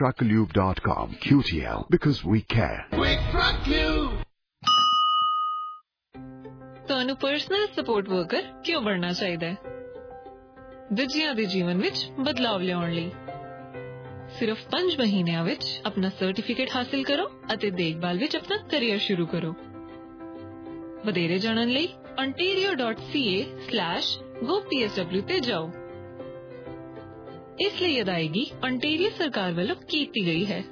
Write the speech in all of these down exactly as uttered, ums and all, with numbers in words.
truck lube dot com. Q T L, because we care. Quick Truck Lube. ਤੁਹਾਨੂੰ personal support worker ਕਿਉਂ ਬਣਨਾ ਚਾਹੀਦਾ ਹੈ? ਦੂਜਿਆਂ ਦੇ ਜੀਵਨ ਵਿੱਚ ਬਦਲਾਵ ਲਿਆਉਣ ਲਈ। ਸਿਰਫ ਪੰਜ ਮਹੀਨਿਆਂ ਵਿੱਚ ਆਪਣਾ ਸਰਟੀਫਿਕੇਟ ਹਾਸਿਲ ਕਰੋ ਅਤੇ ਦੇਖਭਾਲ ਵਿੱਚ ਆਪਣਾ ਕੈਰੀਅਰ ਸ਼ੁਰੂ ਕਰੋ। ਵਧੇਰੇ ਜਾਣਨ ਲਈ ontario dot c a slash go p s w ਤੇ ਜਾਓ। ਇਸ ਲਈ ਅਦਾਇਗੀ ontario ਸਰਕਾਰ ਵੱਲੋਂ ਕੀਤੀ ਗਈ ਹੈ।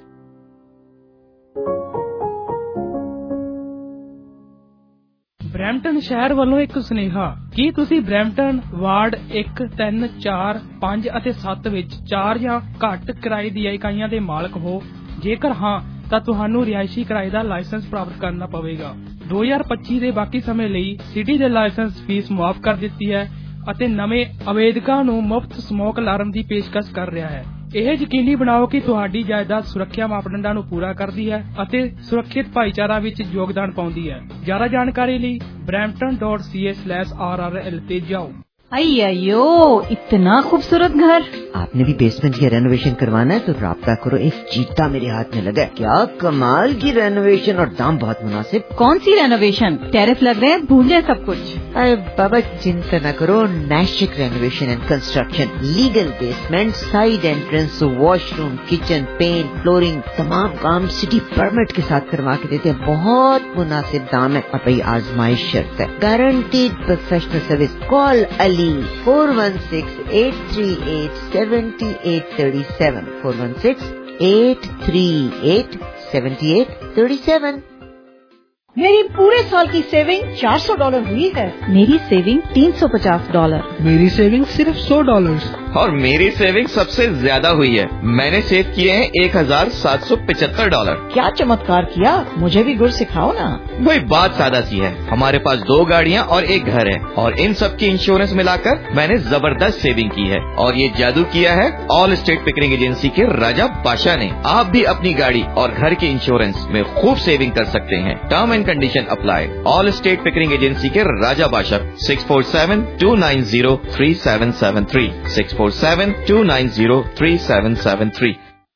ਬਰੈਂਪਟਨ ਸ਼ਹਿਰ ਵੱਲੋਂ ਇੱਕ ਸੁਨੇਹਾ। ਕੀ ਤੁਸੀਂ ਬਰੈਂਪਟਨ ਵਾਰਡ ਇੱਕ, ਤਿੰਨ, ਚਾਰ, ਪੰਜ ਅਤੇ ਸੱਤ ਵਿੱਚ ਚਾਰ ਜਾਂ ਘੱਟ ਕਿਰਾਏ ਦੀਆਂ ਇਕਾਈਆਂ ਦੇ ਮਾਲਕ ਹੋ? ਜੇਕਰ ਹਾਂ ਤਾਂ ਤੁਹਾਨੂੰ ਰਿਹਾਇਸ਼ੀ ਕਿਰਾਏ ਦਾ ਲਾਇਸੈਂਸ ਪ੍ਰਾਪਤ ਕਰਨਾ ਪਵੇਗਾ। ਦੋ ਹਜ਼ਾਰ ਪੱਚੀ ਦੇ ਬਾਕੀ ਸਮੇਂ ਲਈ ਸਿਟੀ ਦੇ ਲਾਇਸੈਂਸ ਫੀਸ ਮੁਆਫ ਕਰ ਦਿੱਤੀ ਹੈ ਅਤੇ ਨਵੇਂ ਆਵੇਦਕਾਂ ਨੂੰ ਮੁਫਤ ਸਮੋਕ ਅਲਾਰਮ ਦੀ ਪੇਸ਼ਕਸ਼ ਕਰ ਰਿਹਾ ਹੈ। ਇਹ ਯਕੀਨੀ ਬਣਾਓ ਕਿ ਤੁਹਾਡੀ ਜਾਇਦਾਦ ਸੁਰੱਖਿਆ ਮਾਪਦੰਡਾਂ ਨੂੰ ਪੂਰਾ ਕਰਦੀ ਹੈ ਅਤੇ ਸੁਰੱਖਿਅਤ ਭਾਈਚਾਰਾ ਵਿੱਚ ਯੋਗਦਾਨ ਪਾਉਂਦੀ ਹੈ। ਜ਼ਿਆਦਾ ਜਾਣਕਾਰੀ ਲਈ brampton dot c a slash r r l ਤੇ ਜਾਓ। अय्यो इतना खूबसूरत घर। आपने भी बेसमेंट की रेनोवेशन करवाना है तो राब्ता करो, एक चीता मेरे हाथ में लगा है। क्या कमाल की रेनोवेशन और दाम बहुत मुनासिब। कौन सी रेनोवेशन? टैरिफ लग रहे हैं, भूल जाए सब कुछ। अरे बाबा चिंता न करो, Nashik renovation and construction, legal basement, side entrance, washroom, kitchen, paint, flooring, तमाम काम सिटी परमिट के साथ करवा के देते हैं। बहुत मुनासिब दाम है और भाई आजमाइश शर्त है, guaranteed professional service. Call Ali four one six eight three eight seven eight three seven four one six eight three eight seven eight three seven। मेरी पूरे साल की सेविंग चार सौ डॉलर हुई है। मेरी सेविंग तीन सौ पचास डॉलर। मेरी सेविंग सिर्फ सौ डॉलर। और मेरी सेविंग सबसे ज्यादा हुई है, मैंने सेव किए हैं एक हजार सात सौ पचहत्तर डॉलर। क्या चमत्कार किया, मुझे भी गुर सिखाओ ना। वही बात सादा सी है, हमारे पास दो गाड़ियाँ और एक घर है और इन सब की इंश्योरेंस मिलाकर मैंने जबरदस्त सेविंग की है। और ये जादू किया है ऑल स्टेट पिकरिंग एजेंसी के राजा बादशाह ने। आप भी अपनी गाड़ी और घर के इंश्योरेंस में खूब सेविंग कर सकते हैं। Term and condition apply. All state Pickering agency के Raja Badshah six four seven two nine zero three seven seven three six four seven two nine zero three seven seven three.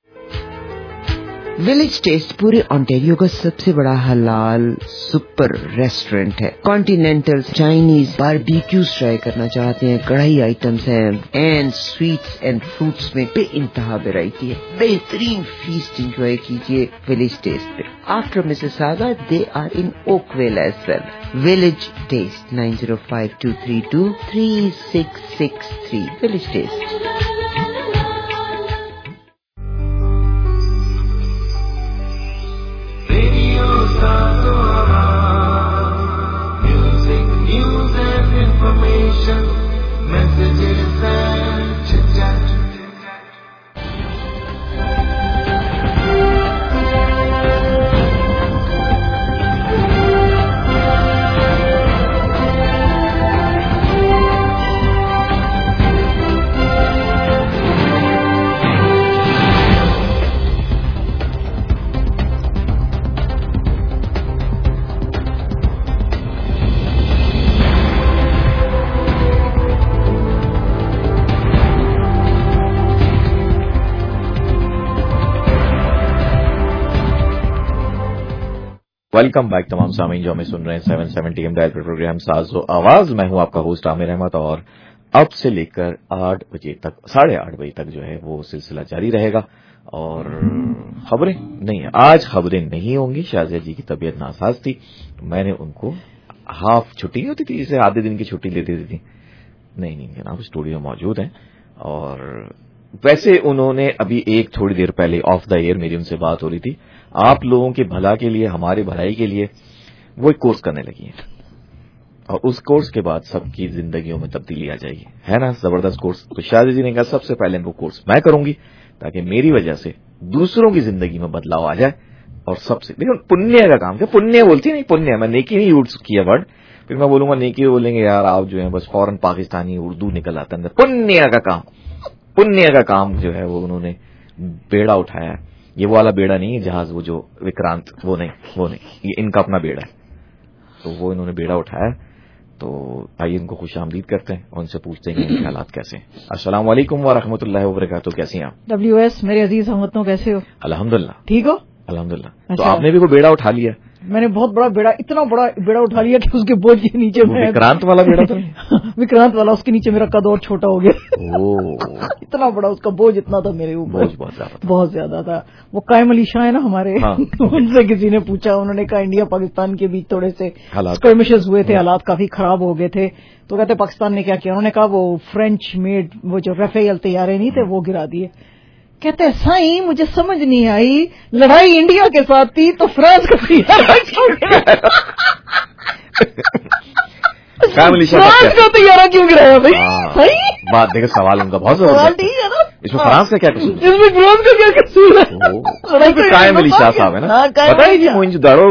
Village taste पूरे Ontario का सबसे बड़ा हलाल super restaurant है। Continental, Chinese, barbecues try करना चाहते हैं, कढ़ाई आइटम्स हैं एंड स्वीट्स एंड फ्रूट्स में बेइंतहा वैरायटी है। बेहतरीन फीस्ट एंजॉय कीजिए विलेज टेस्ट पे। After Mississauga they are in Oakville as well. Village taste nine zero five two three two three six six three. Village taste. Music, news and information, messages and chit-chat. Welcome back तमाम सामीन जो हमें सुन रहे हैं seven seventy M dial पर programme साज़ो आवाज। मैं हूं आपका होस्ट आमिर अहमद और अब से लेकर आठ बजे तक, साढ़े आठ बजे तक जो है वो सिलसिला जारी रहेगा। और खबरें नहीं, आज खबरें नहीं होंगी। शाजिया जी की तबीयत नासाज थी, मैंने उनको हाफ छुट्टी नहीं होती थी जिसे आधे दिन की छुट्टी ले देती थी, नहीं नहीं जनाब स्टूडियो मौजूद हैं। और वैसे उन्होंने अभी एक थोड़ी देर पहले ऑफ द एयर मेरी उनसे बात हो रही थी, आप लोगों के भला के लिए, हमारे भलाई के लिए वो एक कोर्स करने लगी है और उस कोर्स के बाद सबकी जिंदगियों में तब्दीली आ जाएगी, है ना, जबरदस्त कोर्स। तो शादी जी ने कहा सबसे पहले वो कोर्स मैं करूंगी ताकि मेरी वजह से दूसरों की जिंदगी में बदलाव आ जाए। और सबसे देखो पुण्य का काम, क्या पुण्य बोलती नहीं, पुण्य, मैं नेकी नहीं यूज किया वर्ड, फिर मैं बोलूंगा नेकी बोलेंगे यार आप जो है बस फौरन पाकिस्तानी उर्दू निकल आता है। पुण्य का काम, पुण्य का काम जो है वो उन्होंने बेड़ा उठाया है। ये वो वाला बेड़ा नहीं है जहाज, वो जो विक्रांत, वो नहीं, वो नहीं, ये इनका अपना बेड़ा है। तो वो इन्होंने बेड़ा उठाया تو آئیے ان کو خوش آمدید کرتے ہیں اور ان سے پوچھتے ہیں کہ ان کے حالات کیسے ہیں. السلام علیکم ورحمۃ اللہ وبرکاتہ. کیسی ہیں آپ؟ ڈبلیو ایس میرے عزیز ہم وطنوں کیسے ہو؟ الحمدللہ ٹھیک ہو؟ الحمدللہ. تو آپ نے بھی کوئی بیڑا اٹھا لیا؟ میں نے بہت بڑا بیڑا, اتنا بڑا بیڑا اٹھا لیا کہ اس کے بوجھ کے نیچے میں وکرانت والا بیڑا تھا. وکرانت والا, اس کے نیچے میرا قد اور چھوٹا ہو گیا. اتنا بڑا اس کا بوجھ اتنا تھا میرے اوپر, بہت زیادہ تھا. وہ قائم علی شاہ ہے نا ہمارے, ان سے کسی نے پوچھا, انہوں نے کہا انڈیا پاکستان کے بیچ تھوڑے سے اسکرمشز ہوئے تھے, حالات کافی خراب ہو گئے تھے. تو کہتے پاکستان نے کیا کیا, انہوں نے کہا وہ فرینچ میڈ وہ جو رافیل طیارے نہیں تھے وہ گرا دیے. کہتے سائیں مجھے سمجھ نہیں آئی, لڑائی انڈیا کے ساتھ تھی تو فرانس کا طیارہ کیوں گرایا؟ فرانس کا طیارہ کیوں گرایا بھائی؟ صحیح بات دیکھیں, سوال ان کا بہت سوال ٹھیک ہے نا, اس میں فرانس کا کیا قصور؟ اس میں فرانس کا کیا قصور ہے؟ قائم علی شاہ صاحب ہے نا, پتہ ہے کہ موئنجودڑو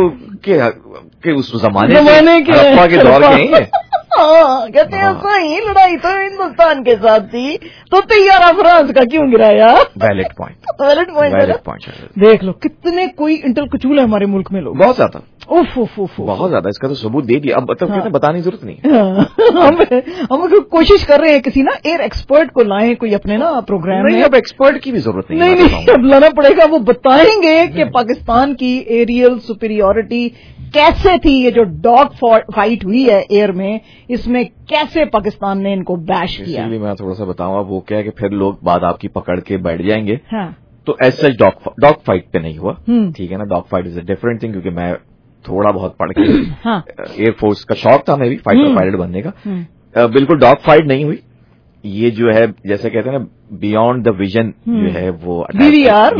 کے اس زمانے ہڑپا کے دور کے ہیں. ہاں کہتے ہیں صحیح, لڑائی تو ہندوستان کے ساتھ تھی تو طیارہ فرانس کا کیوں گرایا؟ Valid point, valid point. دیکھ لو کتنے کوئی انٹل کچول ہے ہمارے ملک میں لوگ, بہت زیادہ, اوف اوف اوف بہت زیادہ. اس کا تو ثبوت دے دیا, اب مطلب بتانے کی ضرورت نہیں. ہم کوشش کر رہے ہیں کسی نا ایئر ایکسپرٹ کو لائیں کوئی اپنے نا پروگرام میں. اب ایکسپرٹ کی بھی ضرورت نہیں, نہیں نہیں اب لانا پڑے گا. وہ بتائیں گے کہ پاکستان کی ایریل سپیریورٹی کیسے تھی, یہ جو ڈاگ فائٹ ہوئی ہے ایئر میں, اس میں کیسے پاکستان نے ان کو بیش کیا. اسی لیے میں تھوڑا سا بتاؤں, اب وہ کیا کہ پھر لوگ بات آپ کی پکڑ کے بیٹھ جائیں گے. ہاں تو ایسا ڈاگ فائٹ پہ نہیں ہوا, ٹھیک ہے نا. Dog fight is a different thing, کیونکہ میں تھوڑا بہت پڑھ کے ایئر فورس کا شوق تھا, میں بھی فائٹر پائلٹ بننے کا. بالکل ڈاگ فائٹ نہیں ہوئی. یہ جو ہے جیسے کہتے ہیں نا بیونڈ دا ویژن جو ہے وہ B V R,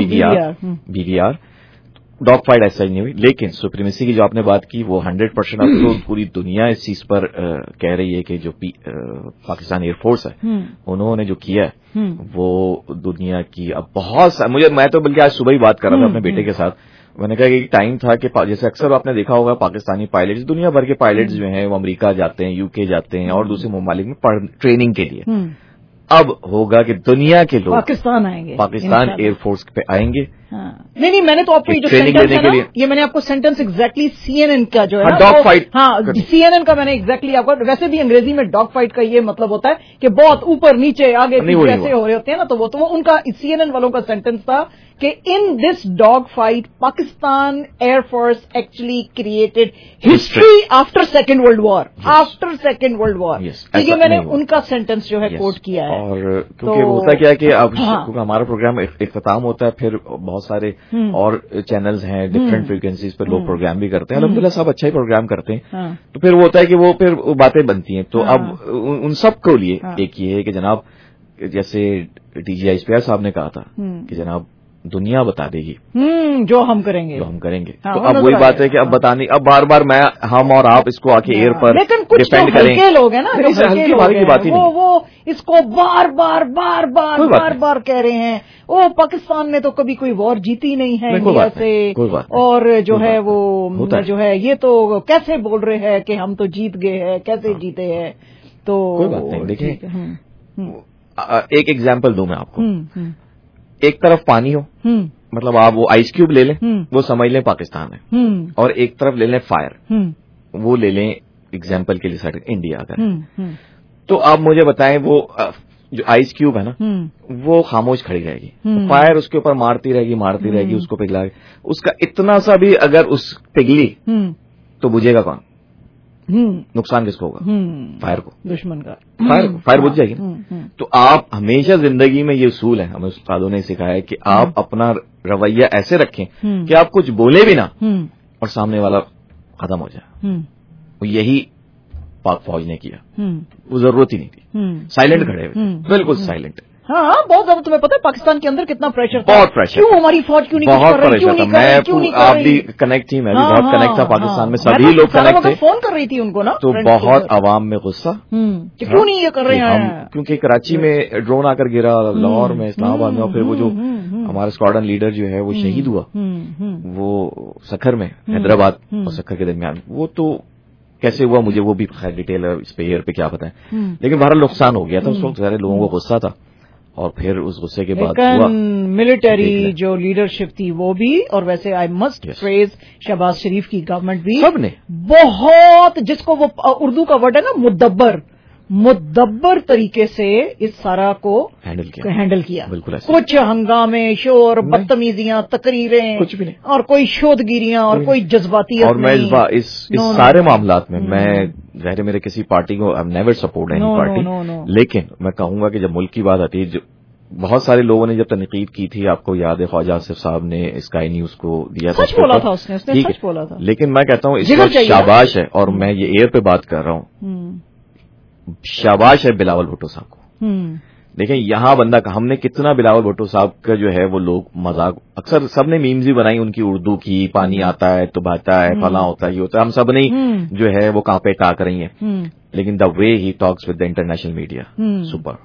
B V R dog fight ایسا ہی نہیں ہوئی. لیکن سپریمیسی کی جو آپ نے بات کی وہ ہنڈریڈ پرسینٹ اب تو پوری دنیا اس چیز پر کہہ رہی ہے کہ جو پاکستان ایئر فورس ہے انہوں نے جو کیا ہے وہ دنیا کی اب بہت سا, مجھے میں تو بلکہ آج صبح ہی بات کر رہا تھا اپنے بیٹے کے ساتھ. میں نے کہا کہ ٹائم تھا کہ جیسے اکثر آپ نے دیکھا ہوگا پاکستانی پائلٹس, دنیا بھر کے پائلٹس جو ہیں وہ امریکہ جاتے ہیں, یو کے جاتے ہیں اور دوسرے ممالک میں ٹریننگ کے لیے. اب ہوگا کہ دنیا کے لوگ پاکستان آئیں گے, پاکستان ایئر فورس پہ آئیں گے. نہیں نہیں میں نے تو آپ کو یہ جو سینٹنس ہے نا, یہ میں نے آپ کو sentence exactly C N N کا جو ہے ڈاگ فائٹ, ہاں سی این این کا میں نے ایگزیکٹلی آپ کو, ویسے بھی انگریزی میں ڈاگ فائٹ کا یہ مطلب ہوتا ہے کہ بہت اوپر نیچے آگے ایسے ہو رہے ہوتے ہیں نا, تو وہ تو ان کا سی این این والوں کا سینٹنس تھا کہ in this dog fight Pakistan air force actually created history after second world war, after second world war. یہ میں نے ان کا سینٹنس جو ہے کوٹ کیا ہے. اور کیونکہ ہوتا کیا کہ اب ہمارا پروگرام اختتام ہوتا ہے, پھر بہت سارے اور چینلز ہیں ڈفرینٹ فریکوینسیز پہ لوگ پروگرام بھی کرتے ہیں, الحمدللہ سب اچھا ہی پروگرام کرتے ہیں. تو پھر وہ ہوتا ہے کہ وہ پھر باتیں بنتی ہیں. تو اب ان سب کو لیے ایک یہ ہے کہ جناب جیسے D G S P R صاحب نے کہا تھا کہ جناب دنیا بتا دے گی جو ہم کریں گے, جو ہم کریں گے. تو اب وہی بات ہے کہ اب بتانی, اب بار بار میں ہم اور آپ اس کو آ کے ایئر پر ڈیپینڈ کریں. ہلکے لوگ ہیں نا, ہلکی بات کی بات ہی نہیں, وہ اس کو بار بار بار بار بار بار کہہ رہے ہیں او پاکستان نے تو کبھی کوئی وار جیتی نہیں ہے انڈیا سے, اور جو ہے وہ جو ہے یہ تو کیسے بول رہے ہیں کہ ہم تو جیت گئے ہیں, کیسے جیتے ہیں. تو کوئی بات نہیں. دیکھیں ایک ایگزامپل دوں میں آپ کو, ایک طرف پانی ہو, مطلب آپ وہ آئس کیوب لے لیں, وہ سمجھ لیں پاکستان ہے, اور ایک طرف لے لیں فائر, وہ لے لیں ایگزامپل کے لیے سائڈ انڈیا اگر. تو آپ مجھے بتائیں وہ جو آئس کیوب ہے نا وہ خاموش کھڑی رہے گی, فائر اس کے اوپر مارتی رہے گی مارتی رہے گی اس کو پگھلا, اس کا اتنا سا بھی اگر اس پگھلی تو بجھے گا کون, نقصان کس کو ہوگا؟ فائر کو, دشمن کا. فائر فائر بجھ جائے گی. تو آپ ہمیشہ زندگی میں یہ اصول ہے, ہمیں استادوں نے سکھایا کہ آپ اپنا رویہ ایسے رکھیں کہ آپ کچھ بولے بھی نہ اور سامنے والا ختم ہو جائے. یہی پاک فوج نے کیا, وہ ضرورت ہی نہیں تھی, سائلنٹ کھڑے ہوئے, بالکل سائلنٹ. ہاں بہت زیادہ. تمہیں پتا ہے پاکستان کے اندر کتنا پریشر تھا, بہت پریشر, کیوں ہماری فوج کیوں نہیں, بہت پریشر تھا. میں آپ بھی کنیکٹ تھی, میں بھی بہت کنیکٹ تھا پاکستان میں, سبھی لوگ کنیکٹ تھے. فون کر رہی تھی ان کو نا, تو بہت عوام میں غصہ کہ کیوں نہیں یہ کر رہے ہیں, کیونکہ کراچی میں ڈرون آ کر گرا, لاہور میں, اسلام آباد میں, اور پھر وہ جو ہمارا اسکواڈن لیڈر جو ہے وہ شہید ہوا وہ سکھر میں, حیدرآباد اور سکھر کے درمیان. وہ تو کیسے ہوا مجھے وہ بھی خیر ڈیٹیل اس پہ ایئر پہ کیا پتا ہے, لیکن بہرحال نقصان ہو گیا تھا. اس وقت سارے لوگوں کو غصہ تھا. اور پھر اس غصے کے بعد ہوا ملٹری جو لیڈرشپ تھی وہ بھی, اور ویسے آئی مسٹ پریز شہباز شریف کی گورنمنٹ بھی, سب نے بہت, جس کو وہ اردو کا ورڈ ہے نا مدبر, مدبر طریقے سے اس سارا کو ہینڈل کیا ہینڈل کیا بالکل. کچھ ہنگامے, شور, بدتمیزیاں, تقریریں, کچھ بھی نہیں, اور کوئی شودگیریاں اور کوئی جذباتیت. اور میں اس سارے معاملات میں میں ظاہر میرے کسی پارٹی کو I never support any party, لیکن میں کہوں گا کہ جب ملک کی بات آتی ہے, بہت سارے لوگوں نے جب تنقید کی تھی, آپ کو یاد ہے خواجہ آصف صاحب نے اسکائی نیوز کو دیا تھا, سچ بولا تھا اس نے, سچ بولا تھا, لیکن میں کہتا ہوں اس کو شاباش ہے, اور میں یہ ایئر پہ بات کر رہا ہوں, شاباش ہے بلاول بھٹو صاحب کو. دیکھیں یہاں بندہ ہم نے کتنا بلاول بھٹو صاحب کا جو ہے وہ لوگ مذاق, اکثر سب نے میمز بھی بنائی ان کی اردو کی, پانی آتا ہے تو بہتا ہے, فلاں ہوتا ہے, یہ ہوتا ہے, ہم سب نے جو ہے وہ کہاں پہ ٹاک رہی ہیں, لیکن the way he talks with the international media super,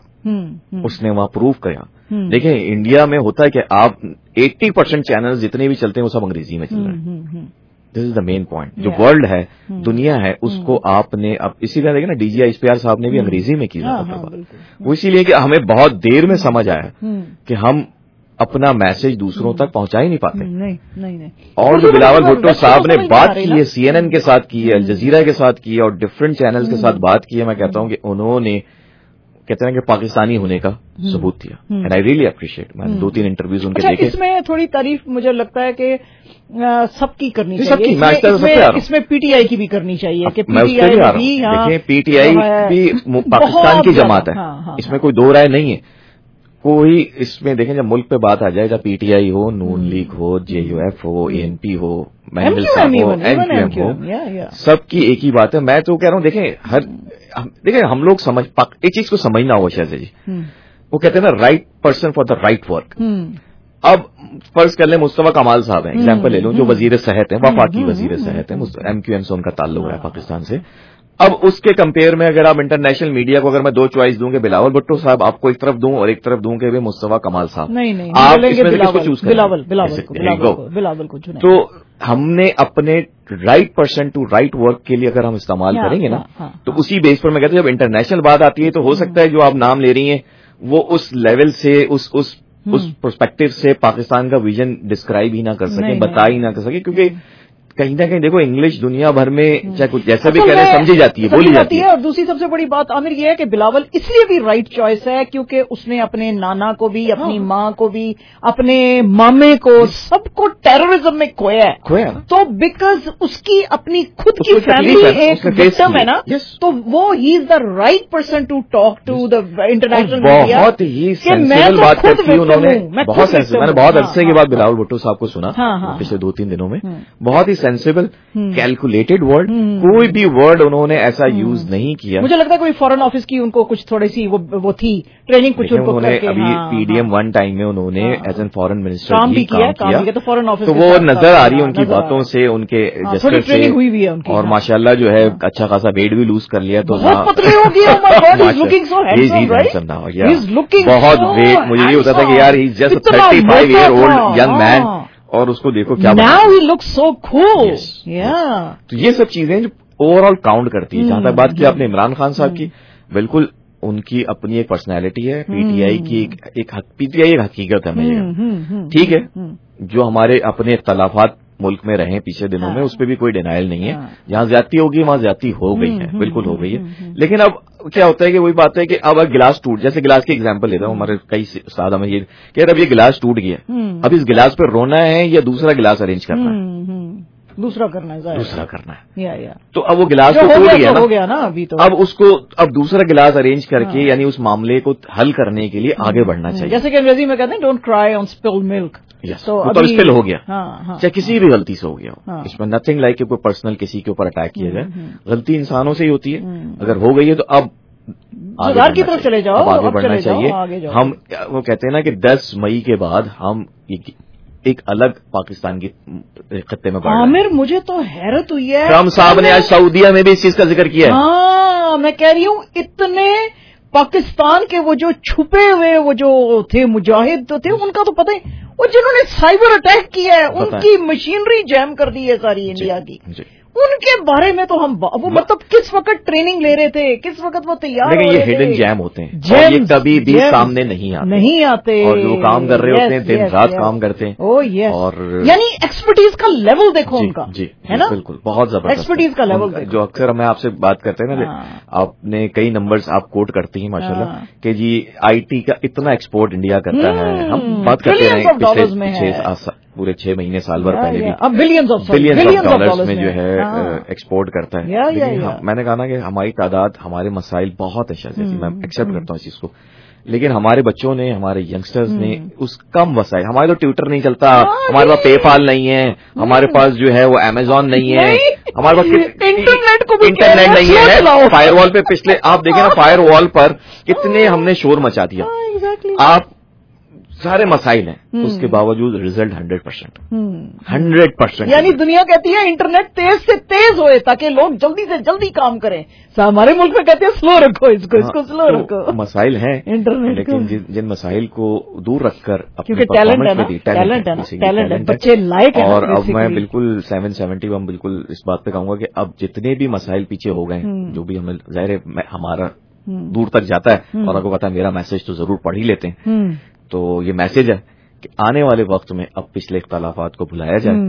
اس نے وہاں پروف کیا. دیکھیں انڈیا میں ہوتا ہے کہ آپ ایٹی پرسینٹ چینل جتنے بھی چلتے ہیں وہ سب انگریزی میں چل رہے ہیں. دس از دا مین پوائنٹ. جو ورلڈ ہے, دنیا ہے, اس کو آپ نے اب اسی طرح دیکھیں نا, D G I S P R صاحب نے بھی انگریزی میں کی تھا, وہ اسی لیے کہ ہمیں بہت دیر میں سمجھ آیا کہ ہم اپنا میسج دوسروں تک پہنچا ہی نہیں پاتے. اور جو بلاول بھٹو صاحب نے بات کی ہے, سی این این کے ساتھ کی ہے, الجزیرہ کے ساتھ کی ہے, اور ڈفرینٹ چینلز کے ساتھ بات کی ہے, میں کہتا ہوں کہ انہوں نے کہتے ہیں کہ پاکستانی ہونے کا ثبوت دیا, اینڈ آئی ریئلی اپریشیٹ. میں نے دو تین انٹرویوز ان کے دیکھے. اس میں تھوڑی تعریف مجھے لگتا ہے کہ سب کی کرنی چاہیے, اس میں پی ٹی آئی کی بھی کرنی چاہیے کہ پی ٹی آئی بھی, دیکھیں پی ٹی آئی بھی پاکستان کی جماعت ہے, اس میں کوئی دو رائے نہیں ہے کوئی. اس میں دیکھیں جب ملک پہ بات آ جائے, جب پی ٹی آئی ہو, نون لیگ ہو, جے یو ایف ہو, اے این پی ہو, مینڈل صاحب ہو, ایم کیو ایم ہو, سب کی ایک ہی بات ہے. میں تو کہہ رہا ہوں دیکھیں ہر دیکھیں ہم لوگ سمجھ ایک چیز کو سمجھنا ہوا شہزاد جی, وہ کہتے ہیں نا right person for the right work. اب فرض کر لیں مصطفیٰ کمال صاحب ہیں, ایگزامپل لے لوں, جو وزیر صحت ہیں, وفاقی وزیر صحت ہیں, ایم کیو ایم سے ان کا تعلق ہے پاکستان سے. اب اس کے کمپیئر میں اگر آپ انٹرنیشنل میڈیا کو اگر میں دو چوائس دوں کہ بلاول بھٹو صاحب آپ کو ایک طرف دوں اور ایک طرف دوں کہ مصطفیٰ کمال صاحب, آپ اس میں سے کس کو چوز کریں؟ تو ہم نے اپنے right person to right work کے لیے اگر ہم استعمال کریں گے نا, تو اسی بیس پر میں کہتا ہوں جب انٹرنیشنل بات آتی ہے تو ہو سکتا ہے جو آپ نام لے رہی ہیں وہ اس لیول سے اس اس اس پرسپیکٹو سے پاکستان کا ویژن ڈسکرائب ہی نہ کر سکیں, بتا ہی نہ کر سکیں, کیونکہ کہیں نہ کہیں دیکھو انگلش دنیا بھر میں چاہے کچھ جیسا بھی کہہ سمجھی جاتی ہے, بولی جاتی ہے. اور دوسری سب سے بڑی بات عامر یہ ہے کہ بلاول اس لیے بھی رائٹ چوائس ہے کیونکہ اس نے اپنے نانا کو بھی, اپنی ماں کو بھی, اپنے مامے کو, سب کو ٹیررزم میں کھویا ہے. تو بیکاز اس کی اپنی خود کی فیملی ایک وکٹم ہے نا, تو وہ ہی is the right person to talk to the international media. بہت ہی سینسیبل بات کرتی ہے انہوں نے, بہت میں نے بہت عرصے کے بعد بلاول بھٹو صاحب کو سنا پچھلے دو تین دنوں میں, بہت ہی سینسیبل کیلکولیٹڈ ورڈ, کوئی بھی ورڈ انہوں نے ایسا یوز نہیں کیا. مجھے لگتا ہے کوئی فارن آفس کی ان کو کچھ تھوڑی سی وہ تھی ٹریننگ, کچھ انہوں نے ابھی P D M one time میں انہوں نے ایز این فارن منسٹر کام بھی کیا, تو فارن آفس تو وہ نظر آ رہی ہے ان کی باتوں سے, ان کے جسٹر سے, اور ماشاءاللہ جو ہے اچھا خاصا ویٹ بھی لوز کر لیا, تو بہت ویٹ مجھے یہ ہوتا تھا کہ یار ہی just thirty five year old young man, اور اس کو دیکھو کیا Now he looks so cool. تو یہ سب چیزیں جو اوور آل کاؤنٹ کرتی ہے. جہاں تک بات کی آپ نے عمران خان صاحب کی, بالکل ان کی اپنی ایک پرسنالٹی ہے, پی ٹی آئی کی ایک پی ٹی آئی ایک حقیقت ہے مجھے, ٹھیک ہے, جو ہمارے اپنے اختلافات ملک میں رہے پیچھے دنوں میں, اس پہ بھی کوئی ڈینائل نہیں ہے. جہاں زیادتی ہوگی وہاں زیادتی ہو گئی ہے, بالکل ہو گئی ہے. لیکن اب کیا ہوتا ہے کہ وہی بات ہے کہ اب گلاس ٹوٹ, جیسے گلاس کی ایگزامپل لیتا ہوں, ہمارے کئی استاد ہمیں یہ کہ اب یہ گلاس ٹوٹ گیا, اب اس گلاس پہ رونا ہے یا دوسرا گلاس ارینج کرنا ہے؟ دوسرا کرنا ہے, دوسرا کرنا ہے. تو اب وہ گلاس تو ٹوٹ گیا نا, ابھی تو اب اس کو اب دوسرا گلاس ارینج کر کے یعنی اس معاملے کو حل کرنے کے لیے آگے بڑھنا چاہیے. جیسے کہ انگریزی میں کہتے ہیں ڈونٹ کرائی آن اسپلڈ ملک. تو اسپل ہو گیا, چاہے کسی بھی غلطی سے ہو گیا ہو, اس میں نتھنگ لائک کہ کوئی پرسنل کسی کے اوپر اٹیک کیا جائے, غلطی انسانوں سے ہی ہوتی ہے. اگر ہو گئی ہے تو اب کی طرف چلے جاؤ, اب آگے بڑھنا چاہیے. ہم وہ کہتے ہیں نا کہ دس مئی کے بعد ہم ایک الگ پاکستان کی خطے میں. عامر مجھے تو حیرت ہوئی ہے, ٹرمپ صاحب نے آج سعودیہ میں بھی اس چیز کا ذکر کیا ہے. ہاں میں کہہ رہی ہوں, اتنے پاکستان کے وہ جو چھپے ہوئے وہ جو تھے مجاہد تو تھے, ان کا تو پتہ ہی, وہ جنہوں نے سائبر اٹیک کیا ہے ان کی مشینری جیم کر دی ہے ساری انڈیا کی, उनके बारे में तो हम वो मतलब किस वक्त ट्रेनिंग ले रहे थे, किस वक्त वो तैयार लेकिन हो ये रहे हिडन थे। जैम होते हैं और ये कभी भी सामने नहीं आते नहीं आते और जो काम कर रहे होते हैं दिन रात काम करते हैं। ओ यस, और यानी एक्सपर्टीज का लेवल देखो जी, उनका, जी है ना, बिल्कुल बहुत जबरदस्त एक्सपर्टीज का लेवल देखो। जो अक्सर हमें आपसे बात करते हैं ना, आपने कई नंबर्स आप कोट करती हैं माशाल्लाह कि जी आईटी का इतना एक्सपोर्ट इंडिया करता है। हम बात करते रहे पिछले पूरे छह महीने साल भर पहले भी अब billions of billions of dollars में जो है एक्सपोर्ट करता है। लेकिन मैंने कहा ना कि हमारी तादाद, हमारे मसाइल बहुत है शायद, मैं एक्सेप्ट करता हूँ इस चीज को, लेकिन हमारे बच्चों ने, हमारे यंगस्टर्स ने उस कम वसाइल, हमारे तो ट्विटर नहीं चलता, हमारे पास पेपाल नहीं है, हमारे पास जो है वो अमेजॉन नहीं है, हमारे पास इंटरनेट को इंटरनेट नहीं है। फायरवॉल पे पिछले आप देखें ना, फायरवॉल पर कितने हमने शोर मचा दिया। आप सारे मसाइल हैं, उसके बावजूद result hundred percent hundred percent यानी दुनिया कहती है इंटरनेट तेज से तेज होए ताकि लोग जल्दी से जल्दी काम करें। हमारे मुल्क में कहते हैं स्लो रखो इसको, हाँ, इसको स्लो तो रखो। मसाइल हैं इंटरनेट, लेकिन जिन, जिन मसाइल को दूर रखकर क्योंकि टैलेंट है ना, टैलेंट है ना, टैलेंट है, बच्चे लायक है। और अब मैं बिल्कुल सेवन सेवेंटी में बिल्कुल इस बात पे कहूंगा कि अब जितने भी मसाइल पीछे हो गए, जो भी हमें जाहिर है हमारा दूर तक जाता है और आपको पता है मेरा मैसेज तो जरूर पढ़ ही लेते हैं, तो ये मैसेज है कि आने वाले वक्त में अब पिछले इख्तलाफात को भुलाया जाए।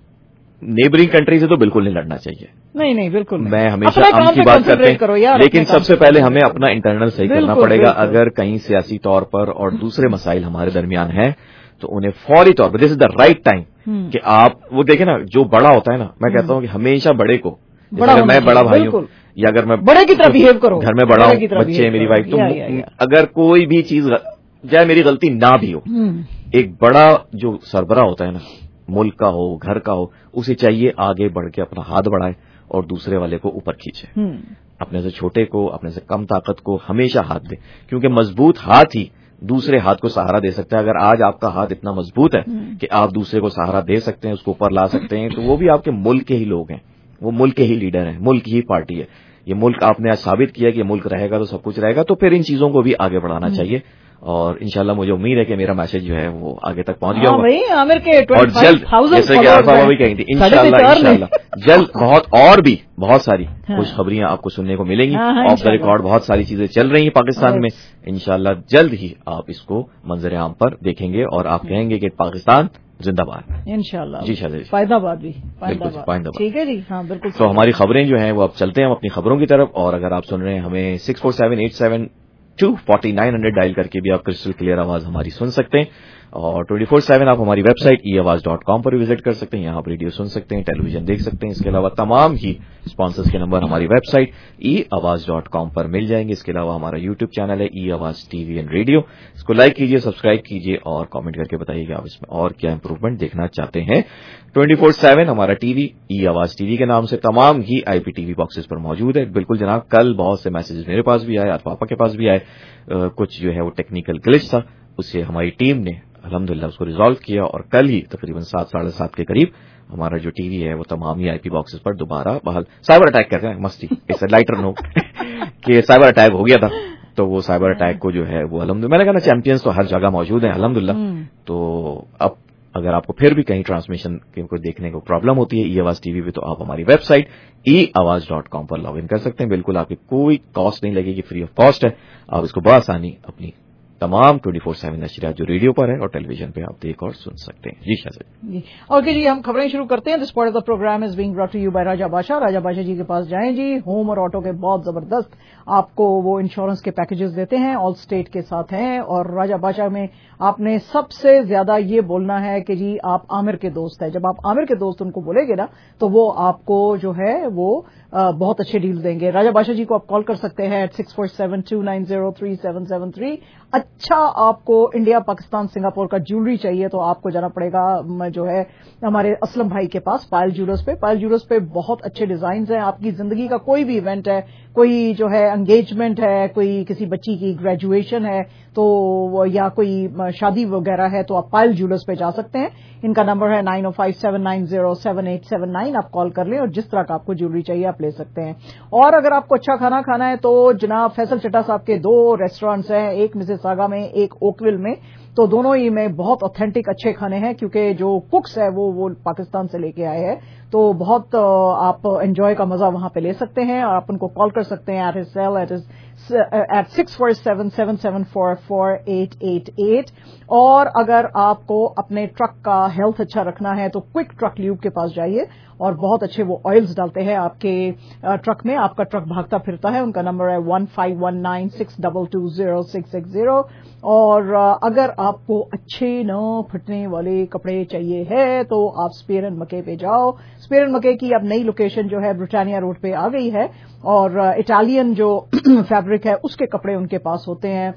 नेबरिंग कंट्री से तो बिल्कुल नहीं लड़ना चाहिए, नहीं नहीं बिल्कुल नहीं। मैं हमेशा अमन की बात करते हैं, लेकिन सबसे पहले हमें अपना इंटरनल सही करना पड़ेगा। अगर कहीं सियासी तौर पर और दूसरे मसाइल हमारे दरमियान हैं तो उन्हें फौरी तौर पर, this is the right time कि आप वो देखें ना, जो बड़ा होता है ना, मैं कहता हूँ कि हमेशा बड़े को, अगर मैं बड़ा भाई हूँ या अगर मैं बड़े की तरह बिहेव करो, घर में बड़ा हूँ, बच्चे मेरी वाइफ, तो अगर कोई भी चीज चाहे मेरी गलती ना भी हो, एक बड़ा जो सरबरा होता है ना, मुल्क का हो, घर का हो, उसे चाहिए आगे बढ़ के अपना हाथ बढ़ाए और दूसरे वाले को ऊपर खींचे। अपने से छोटे को, अपने से कम ताकत को हमेशा हाथ दे, क्योंकि मजबूत हाथ ही दूसरे हाथ को सहारा दे सकता है। अगर आज आपका हाथ इतना मजबूत है कि आप दूसरे को सहारा दे सकते हैं, उसको ऊपर ला सकते हैं, तो वो भी आपके मुल्क के ही लोग हैं, वो मुल्क के ही लीडर हैं, मुल्क की ही पार्टी है। ये मुल्क आपने आज साबित किया कि मुल्क रहेगा तो सब कुछ रहेगा, तो फिर इन चीजों को भी आगे बढ़ाना चाहिए। और इंशाल्लाह मुझे उम्मीद है कि मेरा मैसेज जो है वो आगे तक पहुंच गया होगा आमिर के और जल्द, जैसे कि आप भी कही थी, इंशाल्लाह इंशाल्लाह जल्द बहुत और भी बहुत सारी खुशखबरियां आपको सुनने को मिलेंगी। ऑफ द रिकॉर्ड बहुत सारी चीजें चल रही हैं पाकिस्तान में, इंशाल्लाह जल्द ही आप इसको मंजर आम पर देखेंगे और आप कहेंगे कि पाकिस्तान जिंदाबाद इंशाल्लाह। जी शायद फायदाबाद भी, फायदाबाद, ठीक है जी, हाँ बिल्कुल। तो हमारी खबरें जो हैं वो अब चलते हैं अपनी खबरों की तरफ। और अगर आप सुन रहे हैं हमें six four seven eight seven two forty nine hundred dial करके भी आप क्रिस्टल क्लियर आवाज हमारी सुन सकते हैं। और ट्वेंटी फोर सेवन आप हमारी website E Awaz dot com पर विजिट कर सकते हैं, यहाँ आप रेडियो सुन सकते हैं, टेलीविजन देख सकते हैं। इसके अलावा तमाम ही स्पॉन्सर्स के नंबर हमारी website E Awaz dot com पर मिल जाएंगे। इसके अलावा हमारा यूट्यूब चैनल है E Awaz TV and radio, इसको लाइक कीजिए, सब्सक्राइब कीजिए और कमेंट करके बताइए कि आप इसमें और क्या इंप्रूवमेंट देखना चाहते हैं। ट्वेंटी फोर सेवन हमारा टीवी ई आवाज टीवी के नाम से तमाम ही आईपी टीवी बॉक्सेस पर मौजूद है। बिल्कुल जनाब, कल बहुत से मैसेजेस मेरे पास भी आए, आज पापा के पास भी आए, कुछ जो है वो टेक्निकल ग्लिच था, उससे हमारी टीम ने अल्हम्दुलिल्लाह उसको रिजॉल्व किया और कल ही तकरीबन सात साढ़े सात के करीब हमारा जो टीवी है वो तमाम ही आईपी बॉक्सेस पर दोबारा बहाल। साइबर अटैक कहते हैं, मस्ती इट्स लाइटर नोट कि साइबर अटैक हो गया था, तो वो साइबर अटैक को जो है वो अल्हम्दुलिल्लाह, मैंने कहा ना चैंपियंस तो हर जगह मौजूद हैं अल्हम्दुलिल्लाह। तो अब अगर आपको फिर भी कहीं ट्रांसमिशन को देखने को प्रॉब्लम होती है ई आवाज टीवी पे, तो आप हमारी website E Awaz dot com पर लॉग इन कर सकते हैं। बिल्कुल आपकी कोई कॉस्ट नहीं लगेगी, फ्री ऑफ कॉस्ट है। आप इसको बआसानी अपनी तमाम ट्वेंटी फोर सेवन नशरियात जो रेडियो पर है और टेलीविजन पे आप देख और सुन सकते हैं। जी शायद जी, ओके जी, हम खबरें शुरू करते हैं। This part of the programme is being brought to you by Raja Badshah. Raja Badshah ji के पास जाएं जी, होम और ऑटो के बहुत जबरदस्त आपको वो इंश्योरेंस के पैकेजेस देते हैं, ऑल स्टेट के साथ हैं। और राजा बादशाह में आपने सबसे ज्यादा ये बोलना है कि जी आप आमिर के दोस्त हैं। जब आप आमिर के दोस्त उनको बोलेंगे ना, तो वो आपको जो है वो आ, बहुत अच्छे डील देंगे। राजा बादशाह जी को आप कॉल कर सकते हैं at six four seven two nine zero three seven seven three. अच्छा, आपको इंडिया, पाकिस्तान, सिंगापुर का ज्वेलरी चाहिए तो आपको जाना पड़ेगा जो है हमारे असलम भाई के पास, पायल ज्वेलर्स पे। पायल ज्वेलर्स पे बहुत अच्छे डिजाइन हैं। आपकी जिंदगी का कोई भी इवेंट है, कोई जो है एंगेजमेंट है, कोई किसी बच्ची की ग्रेजुएशन है, तो या कोई शादी वगैरह है, तो आप पायल ज्वेलर्स पे जा सकते हैं। इनका नंबर है nine O five seven nine zero seven eight seven nine. आप कॉल कर लें और जिस तरह का आपको ज्वेलरी चाहिए आप ले सकते हैं। और अगर आपको अच्छा खाना खाना है तो जनाब फैसल चड्ढा साहब के दो रेस्टोरेंट्स हैं, एक मिसेस सागा में, एक ओकविल में। تو دونوں ہی میں بہت اوتھینٹک اچھے کھانے ہیں کیونکہ جو کوکس ہے وہ وہ پاکستان سے لے کے آئے ہیں. تو بہت آپ انجوائے کا مزہ وہاں پہ لے سکتے ہیں اور آپ ان کو کال کر سکتے ہیں at his cell at his eight six four seven seven seven four four eight eight eight. اور اگر آپ کو اپنے ٹرک کا ہیلتھ اچھا رکھنا ہے تو کوئک ٹرک لیوب کے پاس جائیے اور بہت اچھے وہ آئلز ڈالتے ہیں آپ کے ٹرک میں. آپ کا ٹرک بھاگتا پھرتا ہے. ان کا نمبر ہے one five one nine six double two zero six six zero. اور اگر آپ کو اچھے نہ پھٹنے والے کپڑے چاہیے ہے تو آپ اسپیئر اینڈ مکے پہ جاؤ. اسپیئر اینڈ مکے کی اب نئی لوکیشن جو ہے برٹانیہ روڈ پہ آ گئی ہے اور اٹالین جو فیبرک ہے اس کے کپڑے ان کے پاس ہوتے ہیں.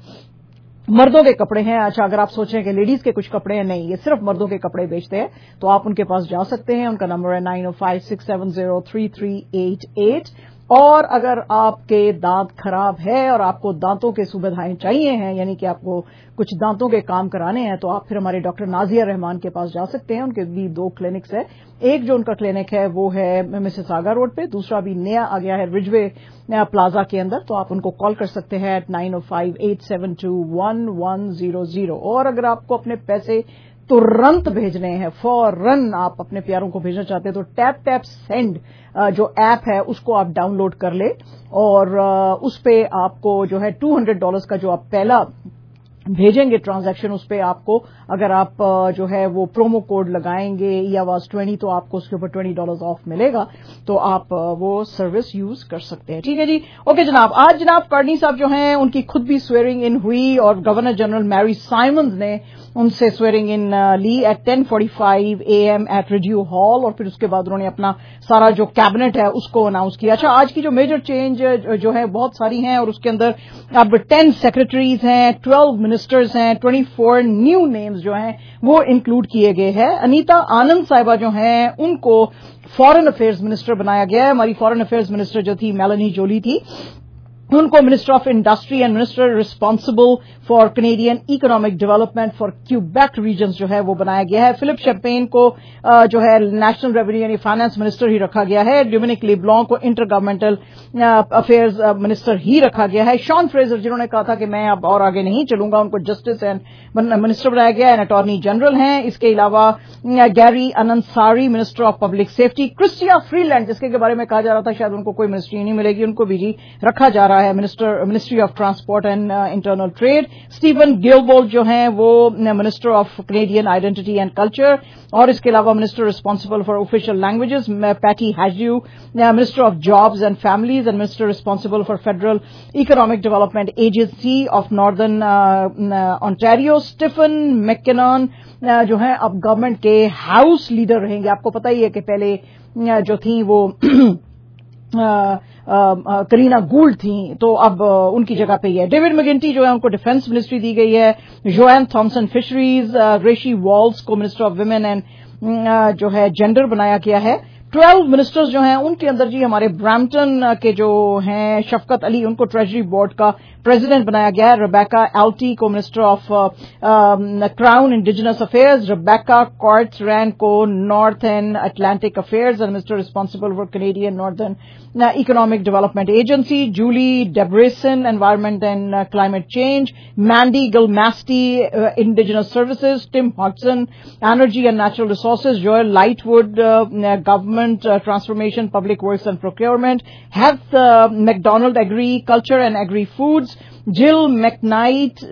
مردوں کے کپڑے ہیں. اچھا اگر آپ سوچیں کہ لیڈیز کے کچھ کپڑے ہیں, نہیں, یہ صرف مردوں کے کپڑے بیچتے ہیں تو آپ ان کے پاس جا سکتے ہیں. ان کا نمبر ہے nine O five six seven zero three three eight eight. اور اگر آپ کے دانت خراب ہے اور آپ کو دانتوں کے سویدھائیں چاہیے ہیں, یعنی کہ آپ کو کچھ دانتوں کے کام کرانے ہیں, تو آپ پھر ہمارے ڈاکٹر نازیہ رحمان کے پاس جا سکتے ہیں. ان کے بھی دو کلینکس ہیں. ایک جو ان کا کلینک ہے وہ ہے مسیساگا روڈ پہ, دوسرا بھی نیا آ گیا ہے رج وے پلازا کے اندر. تو آپ ان کو کال کر سکتے ہیں at nine O five eight seven two one one zero zero. اور اگر آپ کو اپنے پیسے ترنت بھیجنے ہیں, فوراً آپ اپنے پیاروں کو بھیجنا چاہتے ہیں, تو ٹیپ ٹیپ سینڈ جو ایپ ہے اس کو آپ ڈاؤن لوڈ کر لیں اور اس پہ آپ کو جو ہے ٹو ہنڈریڈ ڈالرس کا جو آپ پہلا بھیجیں گے ٹرانزیکشن, اس پہ آپ کو اگر آپ جو ہے وہ پرومو کوڈ لگائیں گے ای آواز ٹوینٹی تو آپ کو اس کے اوپر ٹوینٹی ڈالرز آف ملے گا. تو آپ وہ سروس یوز کر سکتے ہیں. ٹھیک ہے جی, اوکے جناب. آج جناب کارنی صاحب جو ہیں ان کی خود بھی سویرنگ ان ہوئی اور گورنر جنرل میری سائمنز نے ان سے سویرنگ ان لی at ten forty five A M at Rideau Hall. اور پھر اس کے بعد انہوں نے اپنا سارا جو کیبنٹ ہے اس کو اناؤنس کیا. اچھا آج کی جو میجر چینج جو ہے بہت ساری ہیں اور اس کے اندر اب ٹین سیکرٹریز ہیں, ٹویلو منسٹرز ہیں, ٹوینٹی فور نیو نیمز جو ہیں وہ انکلوڈ کیے گئے ہیں. انیتا آنند صاحبہ جو ہیں ان کو فارن افیئرز منسٹر بنایا گیا ہے. ہماری فارن افیئرز منسٹر جو تھی میلانی جولی تھی, ان کو minister of industry and minister responsible for Canadian economic development for Quebec regions جو ہے وہ بنایا گیا ہے. فلپ شیمپین کو جو ہے نیشنل ریونیو یعنی فائنانس منسٹر ہی رکھا گیا ہے. ڈومینک لیبلان کو انٹر گورنمنٹل افیئرز منسٹر ہی رکھا گیا ہے. شان فریزر جنہوں نے کہا تھا کہ میں اب اور آگے نہیں چلوں گا, ان کو جسٹس اینڈ منسٹر بنایا گیا ہے, اٹارنی جنرل ہیں. اس کے علاوہ Gary Anandasangaree minister of public safety. Chrystia Freeland جس کے بارے میں کہا جا رہا تھا شاید ان کو کوئی منسٹری نہیں ملے گی, ان کو بھی جی رکھا جا رہا ہے minister ministry of transport and internal trade. Steven Guilbeault جو ہیں وہ minister of Canadian identity and culture. اور اس کے علاوہ minister responsible for official languages Patty Hajdu, minister of jobs and families and minister responsible for federal economic development agency of northern Ontario. Stephen MacKinnon جو ہیں اب government کے house leader رہیں گے. آپ کو پتہ ہی ہے کہ پہلے جو تھیں وہ کرینا گولڈ تھیں, تو اب ان کی جگہ پہ ہی ہے. ڈیوڈ میگنٹی جو ہے ان کو ڈیفنس منسٹری دی گئی ہے. Joanne Thompson fisheries. Rechie Valdez کو منسٹر آف ویمن اینڈ جو ہے جینڈر بنایا گیا ہے. ٹویلو منسٹرز جو ہیں ان کے اندر جی ہمارے برامپٹن کے جو ہیں شفقت علی, ان کو ٹریجری بورڈ کا پریزیڈنٹ بنایا گیا ہے. ریبیکا ایلٹی کو minister of crown indigenous affairs. Rebecca Chartrand کو north and Atlantic affairs and minister responsible for Canadian northern economic development agency. Julie Dabrusin environment and climate change. Mandy Gull Masty indigenous services. Tim Hodgson energy and natural resources. Joel لائٹ وڈ government transformation public works and procurement. Heath MacDonald agriculture and agrifoods. Jill McKnight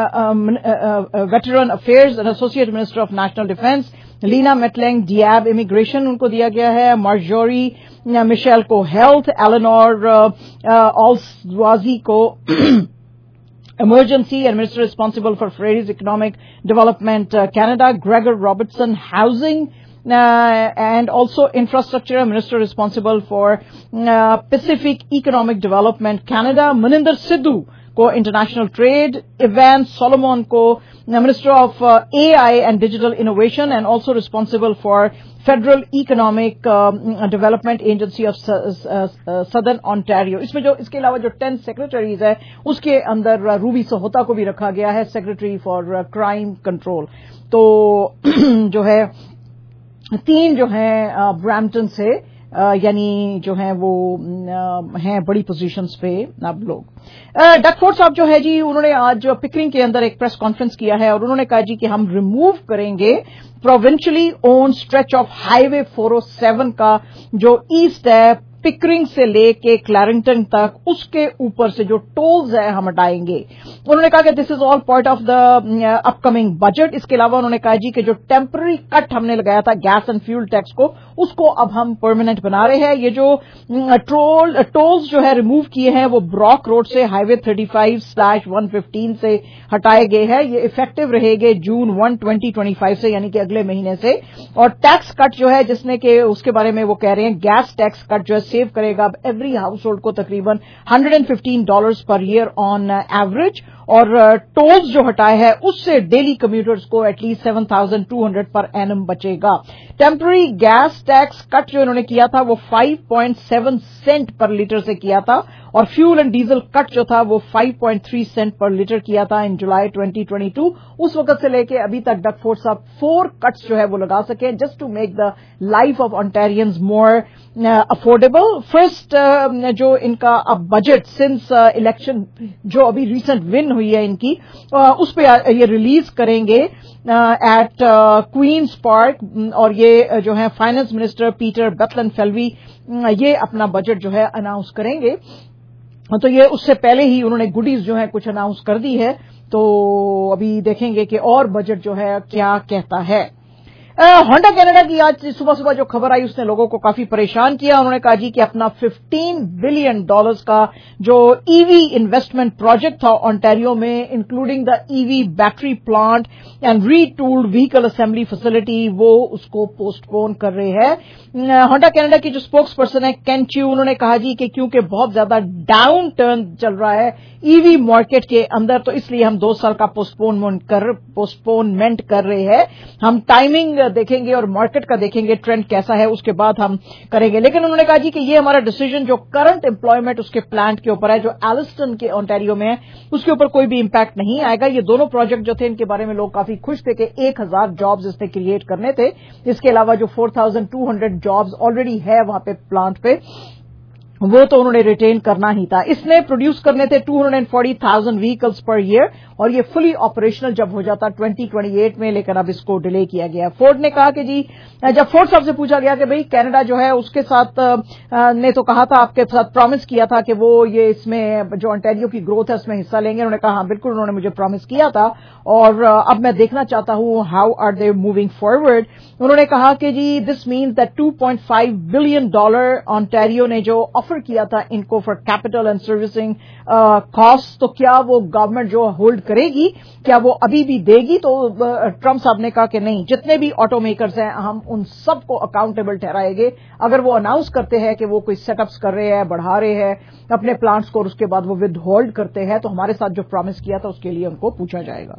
veterans affairs and associate minister of national defence. لینا میٹلنگ Diab immigration ان کو دیا گیا ہے. Marjorie Michel کو health. Eleanor Olszewski کو emergency and minister responsible for prairies economic development Canada. Gregor Robertson housing and also infrastructure minister responsible for Pacific economic development Canada. Maninder Sidhu کو international trade. Evan Solomon کو minister of A I and digital innovation and also responsible for federal economic development agency of southern Ontario. اس میں جو اس کے علاوہ جو ten secretaries ہے اس کے اندر روبی سہوتا کو بھی رکھا گیا ہے سیکرٹری فار کرائم کنٹرول. تو جو ہے تین جو ہیں برامپٹن سے यानी जो हैं वो हैं बड़ी पोजीशंस पे अब लोग। डग फोर्ड साहब जो है जी उन्होंने आज पिकरिंग के अंदर एक प्रेस कॉन्फ्रेंस किया है और उन्होंने कहा जी कि हम रिमूव करेंगे provincially own stretch of highway four O seven का जो ईस्ट है पिकरिंग से लेके क्लैरिंगटन तक उसके ऊपर से जो टोल्स है हम हटाएंगे। उन्होंने कहा कि this is all part of the upcoming budget. इसके अलावा उन्होंने कहा जी कि जो टेम्पररी कट हमने लगाया था गैस एंड फ्यूल टैक्स को उसको अब हम परमानेंट बना रहे हैं। ये जो टोल टोल्स जो है रिमूव किए हैं वो ब्रॉक रोड से highway thirty five slash one fifteen से हटाए गए हैं। ये इफेक्टिव रहेंगे June one twenty twenty five से यानी कि अगले महीने से। और टैक्स कट जो है जिसने के उसके बारे में वो कह रहे हैं गैस टैक्स कट जो है सेव करेगा अब एवरी हाउस होल्ड को तकरीबन one hundred fifteen dollars per year on average. और टोल्स जो हटाए हैं उससे डेली कम्यूटर्स को at least seven thousand two hundred per annum बचेगा। टेम्पररी गैस टैक्स कट जो इन्होंने किया था वो five point seven cent per litre से किया था और फ्यूल एंड डीजल कट जो था वो five point three cent per litre किया था in July twenty twenty two. उस वक्त से लेके अभी तक डग फोर्ड साहब फोर कट्स जो है वो लगा सके just to make the life of Ontarians more affordable. First जो इनका अब बजट सिंस इलेक्शन जो अभी रिसेंट विन हुई है इनकी uh, उस पर ये रिलीज करेंगे एट क्वींस पार्क और ये जो है finance minister Peter Bethlenfalvy ये अपना बजट जो है अनाउंस करेंगे। तो ये उससे पहले ही उन्होंने गुडीज जो है कुछ अनाउंस कर दी है तो अभी देखेंगे कि और बजट जो है क्या कहता है। होंडा कनाडा की आज सुबह सुबह जो खबर आई उसने लोगों को काफी परेशान किया। उन्होंने कहा जी कि अपना फिफ्टीन बिलियन डॉलर्स का जो ईवी इन्वेस्टमेंट प्रोजेक्ट था ओंटारियो में including the EV battery plant and retooled vehicle assembly facility वो उसको पोस्टपोन कर रहे हैं। होंडा कनाडा की जो स्पोक्स पर्सन है केन च्यू उन्होंने कहा जी कि क्योंकि बहुत ज्यादा डाउन टर्न चल रहा है ईवी मार्केट के अंदर तो इसलिए हम दो साल का पोस्टपोनमेंट कर पोस्टपोनमेंट कर रहे हैं। हम टाइमिंग देखेंगे और मार्केट का देखेंगे ट्रेंड कैसा है उसके बाद हम करेंगे। लेकिन उन्होंने कहा जी कि ये हमारा डिसीजन जो करंट एम्प्लॉयमेंट उसके प्लांट के ऊपर है जो एलिस्टन के ओंटारियो में है उसके ऊपर कोई भी इम्पैक्ट नहीं आएगा। ये दोनों प्रोजेक्ट जो थे इनके बारे में लोग काफी खुश थे कि एक हजार जॉब्स इसने क्रिएट करने थे। इसके अलावा जो four thousand two hundred jobs already है वहां पे प्लांट पे वो तो उन्होंने रिटेन करना ही था। इसने प्रोड्यूस करने थे two hundred forty thousand vehicles per year और ये फुली ऑपरेशनल जब हो जाता ट्वेंटी ट्वेंटी एट में, लेकिन अब इसको डिले किया गया। फोर्ड ने कहा कि जी जब फोर्ड साहब से पूछा गया कि भाई कनाडा जो है उसके साथ ने तो कहा था आपके साथ प्रॉमिस किया था कि वो ये इसमें जो ओंटारियो की ग्रोथ है उसमें हिस्सा लेंगे। उन्होंने कहा हाँ बिल्कुल उन्होंने मुझे प्रॉमिस किया था और अब मैं देखना चाहता हूं how are they moving forward. उन्होंने कहा कि जी this means that two point five billion dollar Ontario ने जो ऑफर किया था इनको for capital and servicing cost तो क्या वो गवर्नमेंट जो होल्ड करेगी क्या वो अभी भी देगी। तो ट्रंप साहब ने कहा कि नहीं, जितने भी ऑटो मेकर्स हैं हम उन सबको अकाउंटेबल ठहराएंगे। अगर वो अनाउंस करते हैं कि वो कोई सेटअप्स कर रहे हैं, बढ़ा रहे हैं अपने प्लांट्स को और उसके बाद वो विद होल्ड करते हैं तो हमारे साथ जो प्रॉमिस किया था उसके लिए उनको पूछा जाएगा।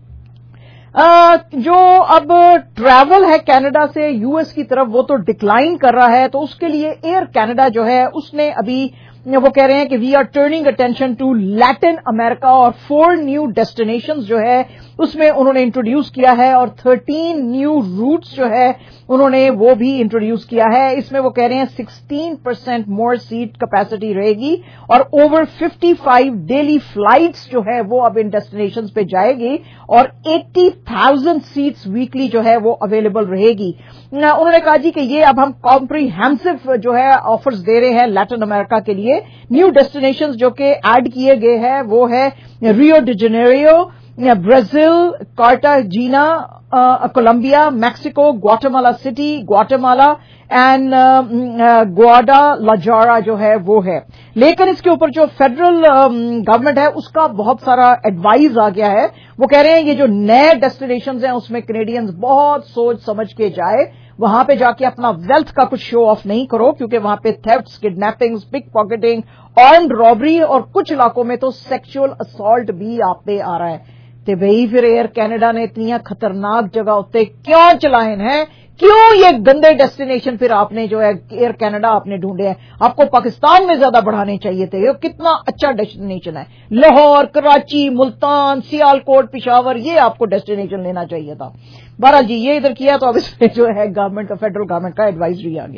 Uh, जो अब ट्रैवल है कनाडा से यूएस की तरफ वो तो डिक्लाइन कर रहा है, तो उसके लिए एयर कनाडा जो है उसने अभी वो कह रहे हैं कि we are turning attention to Latin America और फोर न्यू डेस्टिनेशंस जो है उसमें उन्होंने इंट्रोड्यूस किया है और थर्टीन न्यू रूट्स जो है उन्होंने वो भी इंट्रोड्यूस किया है। इसमें वो कह रहे हैं sixteen percent more seat capacity रहेगी और over fifty five daily flights जो है वो अब इन डेस्टिनेशंस पे जाएगी और एटी थाउजेंड सीट्स वीकली जो है वो अवेलेबल रहेगी। उन्होंने कहा जी कि ये अब हम कॉम्प्रिहेंसिव जो है ऑफर्स दे रहे हैं लैटिन अमेरिका के लिए। न्यू डेस्टिनेशंस जो कि ऐड किए गए हैं वो है Rio de Janeiro, Brazil, Cartagena, Colombia, Mexico, Guatemala City, Guatemala and Guadalajara जो है वो है। लेकिन इसके ऊपर जो फेडरल गवर्नमेंट है उसका बहुत सारा एडवाइस आ गया है। वो कह रहे हैं ये जो नए डेस्टिनेशंस हैं उसमें कैनेडियंस बहुत सोच समझ के जाए, वहां पे जाके अपना वेल्थ का कुछ शो ऑफ नहीं करो क्योंकि वहां पे thefts, kidnappings, pickpocketing, armed robbery और कुछ इलाकों में तो सेक्सुअल असॉल्ट भी आप पे आ रहा है। तो भाई फिर एयर कनाडा ने इतनी खतरनाक जगह उत्ते क्यों चलाए हैं, क्यों ये गंदे डेस्टिनेशन फिर आपने जो है एयर कनाडा आपने ढूंढे हैं? आपको पाकिस्तान में ज्यादा बढ़ाने चाहिए थे। ये कितना अच्छा डेस्टिनेशन है, लाहौर, कराची, मुल्तान, सियालकोट, पिशावर, ये आपको डेस्टिनेशन लेना चाहिए था। बहरहाल जी ये इधर किया तो अब इसमें जो है गवर्नमेंट का फेडरल गवर्नमेंट का एडवाइजरी आ गया।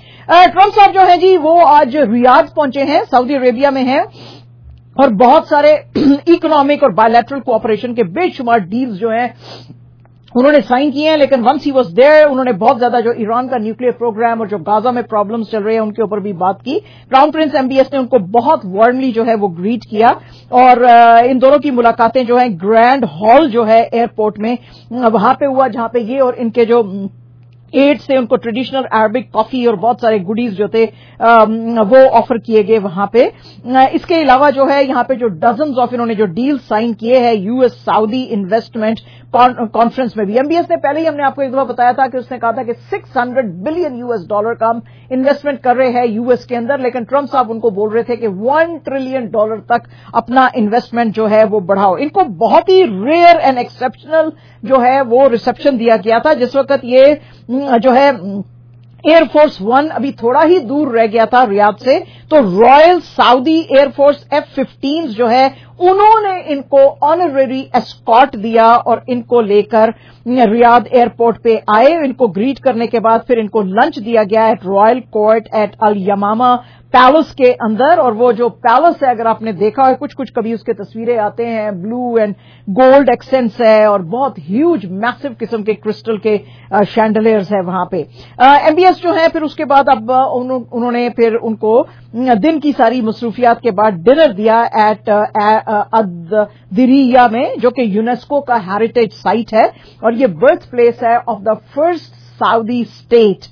ट्रम्प साहब जो है जी वो आज रियाद पहुंचे हैं, सऊदी अरेबिया में हैं, और बहुत सारे इकोनॉमिक और बायलैटरल कोऑपरेशन के बेशुमार डील्स जो हैं उन्होंने साइन किए हैं। लेकिन वंस ही वाज देयर उन्होंने बहुत ज्यादा जो ईरान का न्यूक्लियर प्रोग्राम और जो गाजा में प्रॉब्लम्स चल रहे हैं उनके ऊपर भी बात की। क्राउन प्रिंस एमबीएस ने उनको बहुत वार्मली जो है वो ग्रीट किया, और इन दोनों की मुलाकातें जो है ग्रैंड हॉल जो है एयरपोर्ट में वहां पे हुआ, जहां पे ये और इनके जो एड से उनको ट्रेडिशनल अरबिक कॉफी और बहुत सारे गुडीज जो थे वो ऑफर किए गए वहां पे। इसके अलावा जो है यहां पे जो डजन्स ऑफ इन्होंने जो डील साइन किए हैं यूएस सऊदी इन्वेस्टमेंट कॉन्फ्रेंस में भी। एमबीएस ने पहले ही हमने आपको एक दफा बताया था कि उसने कहा था कि छह सौ बिलियन यूएस डॉलर का हम इन्वेस्टमेंट कर रहे हैं यूएस के अंदर, लेकिन ट्रम्प साहब उनको बोल रहे थे कि वन ट्रिलियन डॉलर तक अपना इन्वेस्टमेंट जो है वो बढ़ाओ। इनको बहुत ही रेयर एंड एक्सेप्शनल जो है वो रिसेप्शन दिया गया था। जिस वक्त ये जो है एयरफोर्स वन अभी थोड़ा ही दूर रह गया था रियाद से, तो royal Saudi air force F fifteen जो है उन्होंने इनको ऑनररी एस्कॉर्ट दिया और इनको लेकर रियाद एयरपोर्ट पे आए। इनको ग्रीट करने के बाद फिर इनको लंच दिया गया at royal court at Al Yamama palace के अंदर। और वो जो पैलेस है अगर आपने देखा है, कुछ कुछ कभी उसके तस्वीरें आते हैं, ब्लू एंड गोल्ड एक्सेंट्स है और बहुत ह्यूज मैसिव किस्म के क्रिस्टल के शैंडलियर्स है वहां पे। एमबीएस जो है फिर उसके बाद अब उन्होंने फिर उनको दिन की सारी मसरूफियात के बाद डिनर दिया एट अद-दिरिया में, जो कि यूनेस्को का हेरिटेज साइट है और ये बर्थ प्लेस है of the first Saudi state.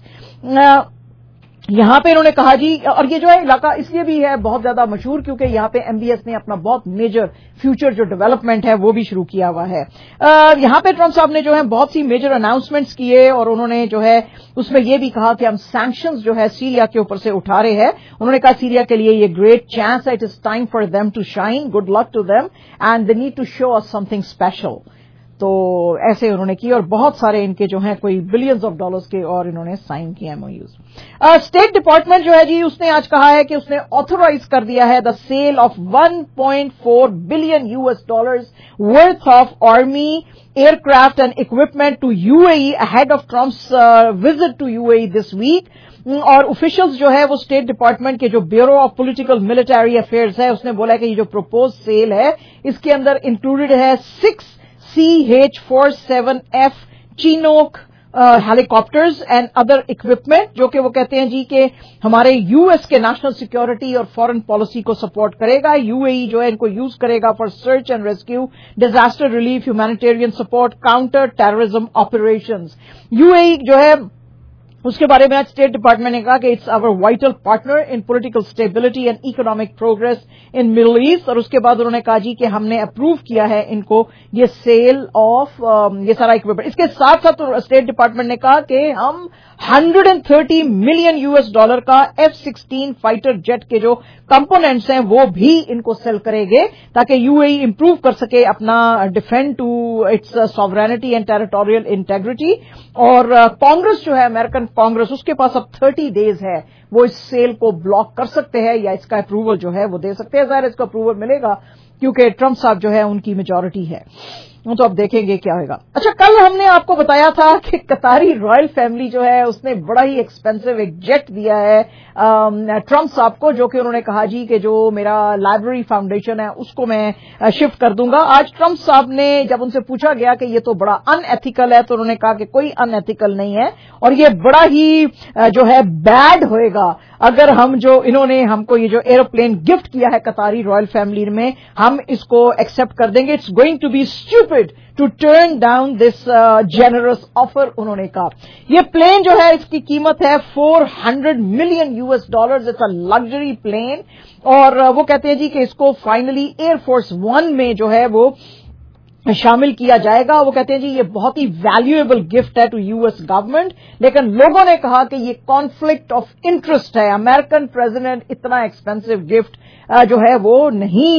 यहां पे इन्होंने कहा जी, और ये जो है इलाका इसलिए भी है बहुत ज्यादा मशहूर क्योंकि यहां पे एमबीएस ने अपना बहुत मेजर फ्यूचर जो डेवलपमेंट है वो भी शुरू किया हुआ है। यहां पे ट्रम्प साहब ने जो है बहुत सी मेजर अनाउंसमेंट्स किए और उन्होंने जो है उसमें ये भी कहा कि हम सैंक्शंस जो है सीरिया के ऊपर से उठा रहे हैं। उन्होंने कहा सीरिया के लिए ये ग्रेट चांस है, it is time for them to shine, good luck to them and they need to show us something special. तो ऐसे उन्होंने की और बहुत सारे इनके जो हैं कोई बिलियंस ऑफ डॉलर्स के और इन्होंने साइन किए एमओयूज। स्टेट डिपार्टमेंट जो है जी उसने आज कहा है कि उसने ऑथोराइज कर दिया है the sale of one point four billion US dollars worth of army aircraft and equipment to UAE ahead of Trump's visit to UAE this week. और ऑफिशियल्स जो है वो स्टेट डिपार्टमेंट के जो bureau of political military affairs है उसने बोला है कि ये जो प्रपोज सेल है इसके अंदर इंक्लूडेड है six C H four seven F Chinook helicopters and other equipment, जो कि वो कहते हैं जी कि हमारे यूएस के नेशनल सिक्योरिटी और फॉरेन पॉलिसी को सपोर्ट करेगा। यूएई जो है इनको यूज करेगा for search and rescue, disaster relief, humanitarian support, counter terrorism operations. UAE जो है उसके बारे में आज स्टेट डिपार्टमेंट ने कहा कि it's our vital partner in political stability and economic progress in Middle East. और उसके बाद उन्होंने कहा जी कि हमने अप्रूव किया है इनको ये सेल ऑफ ये सारा इक्विपमेंट। इसके साथ साथ स्टेट डिपार्टमेंट ने कहा कि हम एक सौ तीस मिलियन यूएस डॉलर का एफ सिक्सटीन फाइटर जेट के जो कंपोनेंट्स हैं वो भी इनको सेल करेंगे ताकि यूएई इंप्रूव कर सके अपना defend to its sovereignty and territorial integrity. और कांग्रेस जो है अमेरिकन कांग्रेस उसके पास अब तीस डेज है, वो इस सेल को ब्लॉक कर सकते हैं या इसका अप्रूवल जो है वो दे सकते हैं। ज़ाहिर इसका अप्रूवल मिलेगा क्योंकि ट्रम्प साहब जो है उनकी मेजॉरिटी है, तो अब देखेंगे क्या होगा। अच्छा, कल हमने आपको बताया था कि कतारी रॉयल फैमिली जो है उसने बड़ा ही एक्सपेंसिव एक जेट दिया है ट्रम्प साहब को, जो कि उन्होंने कहा जी कि जो मेरा लाइब्रेरी फाउंडेशन है उसको मैं शिफ्ट कर दूंगा। आज ट्रम्प साहब ने जब उनसे पूछा गया कि ये तो बड़ा अनएथिकल है तो उन्होंने कहा कि कोई अनएथिकल नहीं है और ये बड़ा ही जो है बैड होएगा अगर हम जो इन्होंने हमको ये जो एरोप्लेन गिफ्ट किया है कतारी रॉयल फैमिली में हम इसको एक्सेप्ट कर देंगे। It's going to be stupid to turn down this generous offer, उन्होंने कहा। ये प्लेन जो है इसकी कीमत है चार सौ million US dollars. It's a luxury plane और uh, वो कहते हैं जी कि इसको फाइनली एयरफोर्स वन में जो है वो शामिल किया जाएगा। वो कहते हैं जी ये बहुत ही वैल्यूएबल गिफ्ट है टू यूएस गवर्नमेंट, लेकिन लोगों ने कहा कि ये कॉन्फ्लिक्ट ऑफ इंटरेस्ट है। अमेरिकन प्रेसिडेंट इतना एक्सपेंसिव गिफ्ट जो है वो नहीं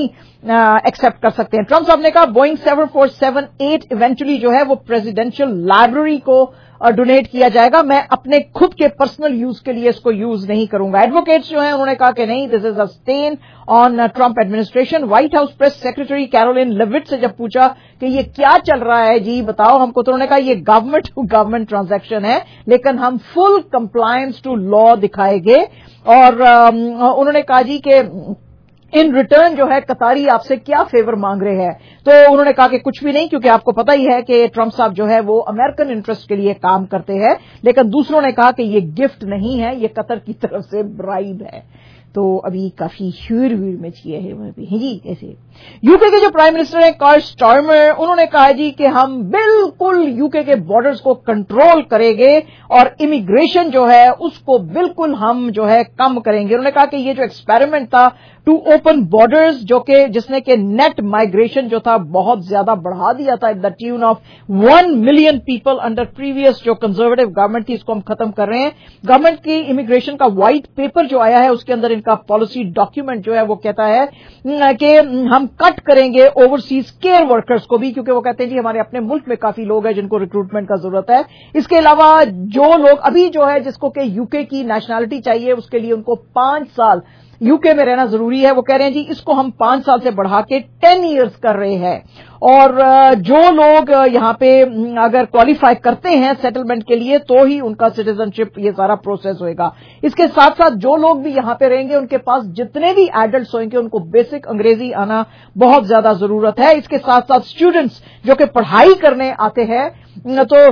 एक्सेप्ट कर सकते हैं। ट्रम्प साहब ने कहा Boeing seven four seven eight eventually जो है वो प्रेसिडेंशियल लाइब्रेरी को डोनेट किया जाएगा, मैं अपने खुद के पर्सनल यूज के लिए इसको यूज नहीं करूंगा। एडवोकेट्स जो हैं उन्होंने कहा कि नहीं, this is a stain on Trump administration. White House press secretary Karoline Leavitt से जब पूछा कि ये क्या चल रहा है जी, बताओ हमको, तो उन्होंने कहा ये गवर्नमेंट टू गवर्नमेंट ट्रांजैक्शन है, लेकिन हम फुल कंप्लायंस टू लॉ दिखाएंगे। और उन्होंने कहा जी कि इन रिटर्न जो है कतारी आपसे क्या फेवर मांग रहे हैं, तो उन्होंने कहा कि कुछ भी नहीं, क्योंकि आपको पता ही है कि ट्रम्प साहब जो है वो अमेरिकन इंटरेस्ट के लिए काम करते हैं। लेकिन दूसरों ने कहा कि ये गिफ्ट नहीं है, ये कतर की तरफ से ब्राइब है। तो अभी काफी शूर वीर मची है वहां पे जी। कैसे यूके के जो प्राइम मिनिस्टर हैं कार्ल स्टार्मर, उन्होंने कहा जी कि हम बिल्कुल यूके के बॉर्डर्स को कंट्रोल करेंगे और इमिग्रेशन जो है उसको बिल्कुल हम जो है कम करेंगे। उन्होंने कहा कि ये जो एक्सपेरिमेंट था टू ओपन बॉर्डर्स, जो कि जिसने के नेट माइग्रेशन जो था बहुत ज्यादा बढ़ा दिया था, the tune of one million people under previous जो कंजर्वेटिव गवर्नमेंट थी, इसको हम खत्म कर रहे हैं। गवर्नमेंट की इमिग्रेशन का व्हाइट पेपर जो आया है उसके अंदर इनका पॉलिसी डॉक्यूमेंट जो है वो कहता है कि हम कट करेंगे ओवरसीज केयर वर्कर्स को भी, क्योंकि वो कहते हैं जी हमारे अपने मुल्क में काफी लोग हैं जिनको रिक्रूटमेंट का जरूरत है। इसके अलावा जो लोग अभी जो है जिसको कि यूके की नेशनैलिटी चाहिए, उसके लिए उनको पांच साल यूके में रहना जरूरी है। वो कह रहे हैं जी इसको हम पांच साल से बढ़ा के टेन इयर्स कर रहे हैं। और जो लोग यहां पे अगर क्वालिफाई करते हैं सेटलमेंट के लिए तो ही उनका सिटीजनशिप ये सारा प्रोसेस होएगा। इसके साथ साथ जो लोग भी यहां पे रहेंगे उनके पास जितने भी एडल्ट्स होंगे उनको बेसिक अंग्रेजी आना बहुत ज्यादा जरूरत है। इसके साथ साथ स्टूडेंट्स जो कि पढ़ाई करने आते हैं तो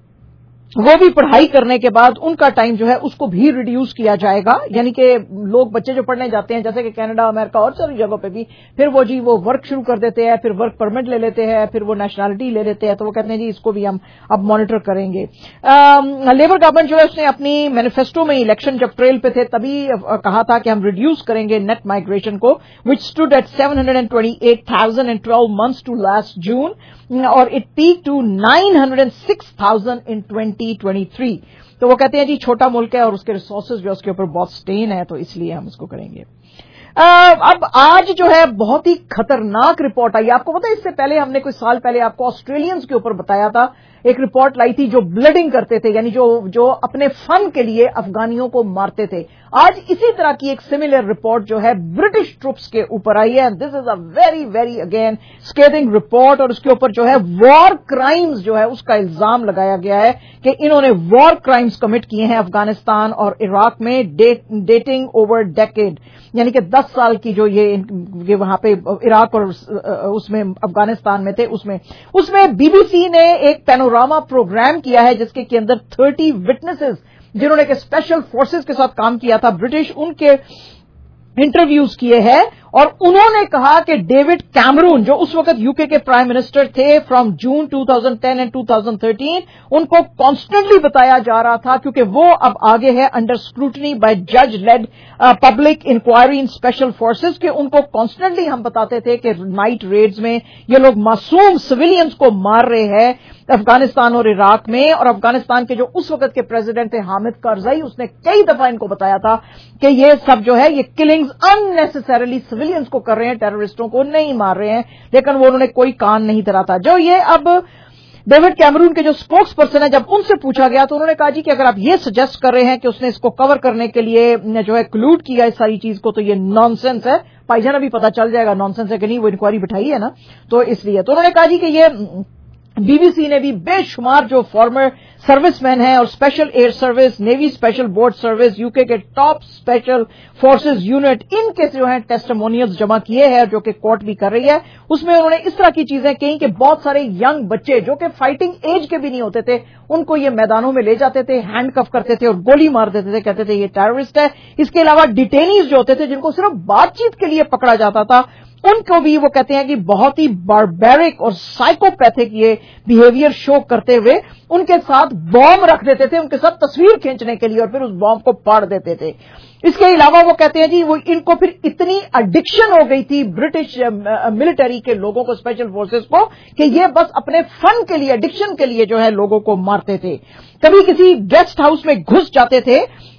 वो भी पढ़ाई करने के बाद उनका टाइम जो है उसको भी रिड्यूस किया जाएगा। यानी कि लोग बच्चे जो पढ़ने जाते हैं जैसे कि कनाडा, अमेरिका और सारी जगहों पे भी, फिर वो जी वो वर्क शुरू कर देते हैं, फिर वर्क परमिट ले लेते हैं, फिर वो नेशनैलिटी ले लेते हैं, तो वो कहते हैं जी इसको भी हम अब मॉनिटर करेंगे। लेबर गवर्नमेंट जो है उसने अपनी मैनिफेस्टो में इलेक्शन जब ट्रेल पे थे तभी कहा था कि हम रिड्यूस करेंगे नेट माइग्रेशन को, which stood at seven hundred twenty eight thousand and twelve months to last June, और it peak to nine hundred six thousand in twenty twenty three. तो वो कहते हैं जी छोटा मुल्क है और उसके रिसोर्सेज जो उसके ऊपर बहुत स्टेन है, तो इसलिए हम इसको करेंगे। अब आज जो है बहुत ही खतरनाक रिपोर्ट आई। आपको पता है इससे पहले हमने कुछ साल पहले आपको ऑस्ट्रेलियंस के ऊपर बताया था, एक रिपोर्ट लाई थी जो ब्लडिंग करते थे, यानी जो जो अपने फन के लिए अफगानियों को मारते थे। आज इसी तरह की एक सिमिलर रिपोर्ट जो है ब्रिटिश ट्रुप्स के ऊपर आई है। This is a very very again scathing report, और उसके ऊपर जो है वॉर क्राइम्स जो है उसका इल्जाम लगाया गया है कि इन्होंने वॉर क्राइम्स कमिट किए हैं अफगानिस्तान और इराक में डे, डेटिंग ओवर डेकेड, यानी कि दस साल की जो ये, ये वहां पे इराक और उसमें अफगानिस्तान में थे, उसमें उसमें बीबीसी ने एक पैनोरामा प्रोग्राम किया है जिसके के अंदर थर्टी विटनेसेस जिन्होंने के स्पेशल फोर्सेस के साथ काम किया था ब्रिटिश, उनके इंटरव्यूज किए हैं। और उन्होंने कहा कि डेविड कैमरून जो उस वक्त यूके के प्राइम मिनिस्टर थे from June two thousand ten and two thousand thirteen, उनको कॉन्स्टेंटली बताया जा रहा था, क्योंकि वो अब आगे है अंडर स्क्रूटनी बाय जज led public inquiry in special forces, के उनको कॉन्स्टेंटली हम बताते थे कि नाइट रेड्स में ये लोग मासूम सिविलियंस को मार रहे हैं अफगानिस्तान और इराक में। और अफगानिस्तान के जो उस वक्त के प्रेसिडेंट थे हामिद करजाई, उसने कई दफा इनको बताया था कि ये सब जो है ये किलिंग्स अननेसेसरीली सिविलियंस को कर रहे हैं, टेररिस्टों को नहीं मार रहे हैं, लेकिन वो उन्होंने कोई कान नहीं धरा था। जो ये अब डेविड कैमरून के जो स्पोक्स पर्सन है, जब उनसे पूछा गया तो उन्होंने कहा जी कि अगर आप ये सजेस्ट कर रहे हैं कि उसने इसको कवर करने के लिए जो है क्लूड किया इस सारी चीज को, तो ये नॉनसेंस है। भाईजान अभी पता चल जाएगा नॉनसेंस है कि नहीं, वो इंक्वायरी बिठाई है ना, तो इसलिए। तो उन्होंने कहा जी कि ये बीबीसी ने भी बेशुमार जो फॉर्मर सर्विसमैन हैं और special air service, navy special boat service, UK के टॉप स्पेशल फोर्सेस यूनिट, इनके जो है टेस्टिमोनियल्स जमा किए हैं जो कि कोर्ट भी कर रही है। उसमें उन्होंने इस तरह की चीजें कही कि बहुत सारे यंग बच्चे जो कि फाइटिंग एज के भी नहीं होते थे, उनको ये मैदानों में ले जाते थे, हैंडकफ करते थे और गोली मार देते थे, कहते थे ये टेररिस्ट है। इसके अलावा डिटेनीज जो होते थे जिनको सिर्फ बातचीत के लिए पकड़ा जाता था, उनको भी वो कहते हैं कि बहुत ही बारबेरिक और साइकोपैथिक ये बिहेवियर शो करते हुए उनके साथ बॉम्ब रख देते थे, उनके साथ तस्वीर खींचने के लिए, और फिर उस बॉम्ब को फाड़ देते थे। इसके अलावा वो कहते हैं जी वो इनको फिर इतनी एडिक्शन हो गई थी ब्रिटिश मिलिट्री के लोगों को, स्पेशल फोर्सेस को, कि ये बस अपने फन के लिए, एडिक्शन के लिए जो है लोगों को मारते थे। कभी किसी गेस्ट हाउस में घुस जाते थे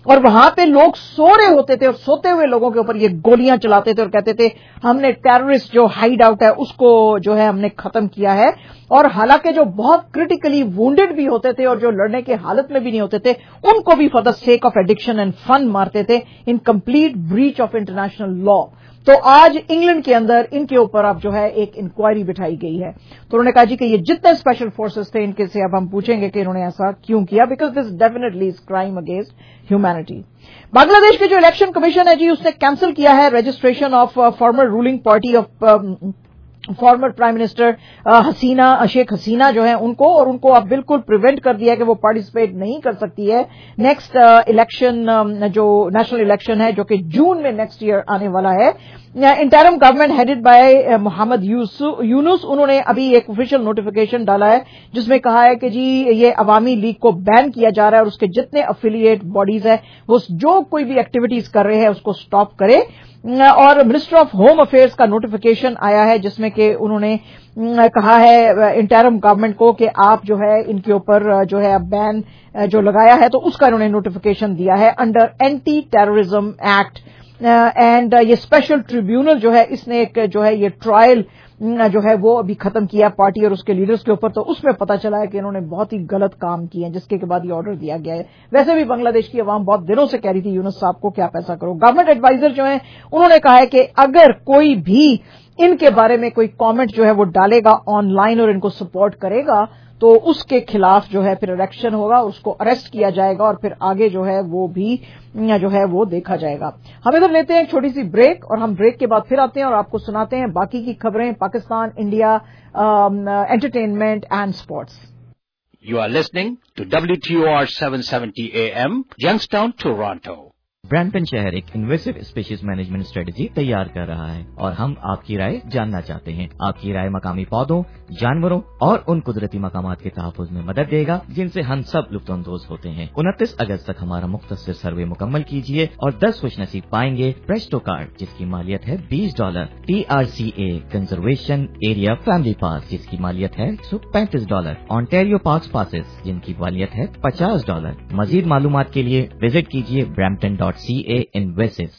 और वहां पे लोग सो रहे होते थे और सोते हुए लोगों के ऊपर ये गोलियां चलाते थे और कहते थे हमने टेररिस्ट जो हाइड आउट है उसको जो है हमने खत्म किया है। और हालांकि जो बहुत क्रिटिकली वुंडेड भी होते थे और जो लड़ने की हालत में भी नहीं होते थे उनको भी for the sake of addiction and fun मारते थे in complete breach of international law. तो आज इंग्लैंड के अंदर इनके ऊपर अब जो है एक इंक्वायरी बिठाई गई है। तो उन्होंने कहा जी कि ये जितने स्पेशल फोर्सेस थे इनके से अब हम पूछेंगे कि इन्होंने ऐसा क्यों किया, because this definitely is crime against humanity. Bangladesh के जो इलेक्शन कमीशन है जी उसने कैंसिल किया है registration of former ruling party of former prime minister Hasina Sheikh Hasina जो है उनको, और उनको अब बिल्कुल प्रिवेंट कर दिया कि वो पार्टिसिपेट नहीं कर सकती है नेक्स्ट इलेक्शन uh, जो नेशनल इलेक्शन है जो कि जून में नेक्स्ट ईयर आने वाला है। Interim government headed by Mohammad Yunus उन्होंने अभी एक ऑफिशियल नोटिफिकेशन डाला है जिसमें कहा है कि जी ये अवामी लीग को बैन किया जा रहा है और उसके जितने अफिलिएट बॉडीज है वो जो कोई भी एक्टिविटीज कर रहे हैं उसको स्टॉप करे। और मिनिस्टर ऑफ होम अफेयर्स का नोटिफिकेशन आया है जिसमें कि उन्होंने कहा है इंटरिम गवर्नमेंट को कि आप जो है इनके ऊपर जो है बैन जो लगाया है तो उसका इन्होंने नोटिफिकेशन दिया है under anti terrorism act. And ये स्पेशल ट्रिब्यूनल जो है इसने एक जो है ये ट्रायल जो है वो अभी खत्म किया पार्टी और उसके लीडर्स के ऊपर, तो उसमें पता चला है कि इन्होंने बहुत ही गलत काम किए हैं जिसके के बाद ये ऑर्डर दिया गया है। वैसे भी बांग्लादेश की आवाम बहुत दिनों से कह रही थी यूनुस साहब को क्या पैसा करो। गवर्नमेंट एडवाइजर जो है उन्होंने कहा है कि अगर कोई भी इनके बारे में कोई कमेंट जो है वो डालेगा ऑनलाइन और इनको सपोर्ट करेगा तो उसके खिलाफ जो है फिर इलेक्शन होगा, उसको अरेस्ट किया जाएगा और फिर आगे जो है वो भी जो है वो देखा जाएगा। हम इधर लेते हैं एक छोटी सी ब्रेक और हम ब्रेक के बाद फिर आते हैं और आपको सुनाते हैं बाकी की खबरें Pakistan, India, entertainment and sports. You are listening to W T O R seven seventy A M, Youngstown, Toronto. Brampton शहर एक इन्वेसिव स्पीशीज मैनेजमेंट स्ट्रेटेजी तैयार कर रहा है और हम आपकी राय जानना चाहते हैं। आपकी राय मकामी पौधों, जानवरों और उन कुदरती मकामात के तहफ़्फ़ुज़ में मदद देगा जिनसे हम सब लुत्फ़अंदोज़ होते हैं। उनतीस अगस्त तक हमारा मुख्तसर सर्वे मुकम्मल कीजिए और दस खुशनसीब पाएंगे प्रेस्टो कार्ड जिसकी मालियत है बीस dollar, T R C A conservation area family pass जिसकी मालियत है एक सौ पैंतीस डॉलर, ऑन्टेरियो पार्क्स पासेस जिनकी मालियत है पचास डॉलर। मजीद मालूमात के लिए विजिट कीजिए Brampton dot C A Investors.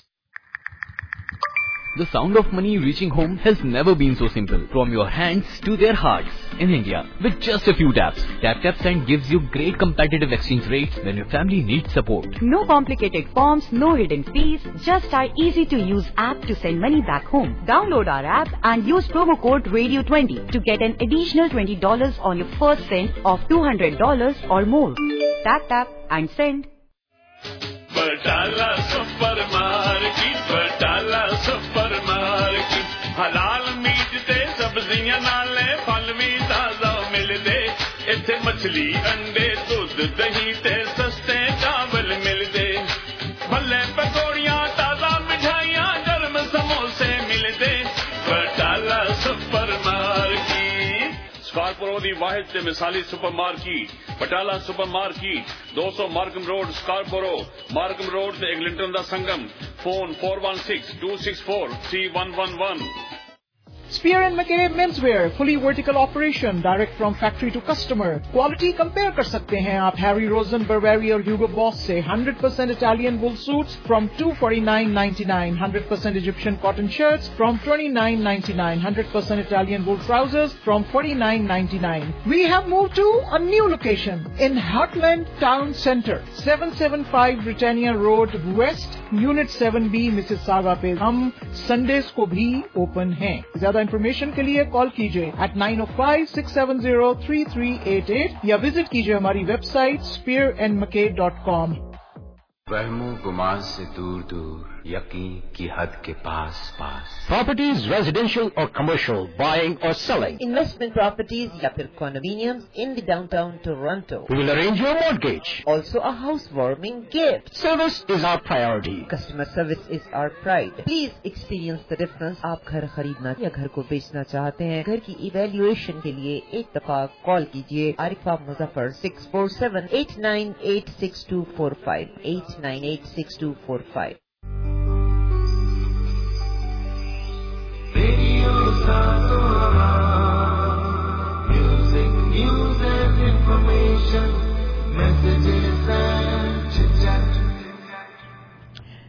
The sound of money reaching home has never been so simple. From your hands to their hearts. In India, with just a few taps, TapTapSend gives you great competitive exchange rates when your family needs support. No complicated forms, no hidden fees, just our easy-to-use app to send money back home. Download our app and use promo code radio twenty to get an additional twenty dollars on your first send of two hundred dollars or more. Tap, tap and send. Batala supermarket, Batala supermarket, हलाल meat ते सब्जियां नाले फल भी ताजा मिलदे, इत्थे मछली अंडे दूध दही ते सस्ते चावल मिलदे, भल्ले पकौड़ियां ताजा मिठाइयां गर्म समोसे मिलदे, बटाला सुपर मार्केट। स्कारपोरो दी वाहिद ते मिसाली supermarket Batala supermarket दो सौ Markham road Scarborough, Markham road ते एग्लिंटन दा संगम। Phone four one six two six four three one one one. Spear and McCabe Menswear, fully vertical operation, direct from factory to customer. Quality compare कर सकते हैं आप Harry Rosen, Burberry और Hugo Boss से। one hundred percent Italian wool suits from two forty-nine ninety-nine, one hundred percent Egyptian cotton shirts from twenty-nine ninety-nine, one hundred percent Italian wool trousers from forty-nine ninety-nine. We have moved to a new location in Heartland Town Centre, seven seventy-five Britannia Road West, Unit seven B, Mississauga पे हम Sundays को भी open हैं। ज्यादा information के लिए call कीजिए eight nine O five six seven zero three three eight eight या विजिट कीजिए हमारी website Spear and McCabe dot com. वहमो गुमान से दूर दूर, यकीन की हद के पास पास। Properties, residential or commercial, buying or selling. Investment properties या फिर condominiums in the downtown Toronto. We will arrange your mortgage. Also a housewarming gift. Service is our priority. Customer service is our pride. Please experience the difference. आप घर खरीदना या घर को बेचना चाहते हैं, घर की evaluation के लिए एक दफा कॉल कीजिए Arifa Muzaffar six four seven eight nine eight six two four five eight nine eight six two four five. Radio Satora, music, news and information, messages and chit-chat.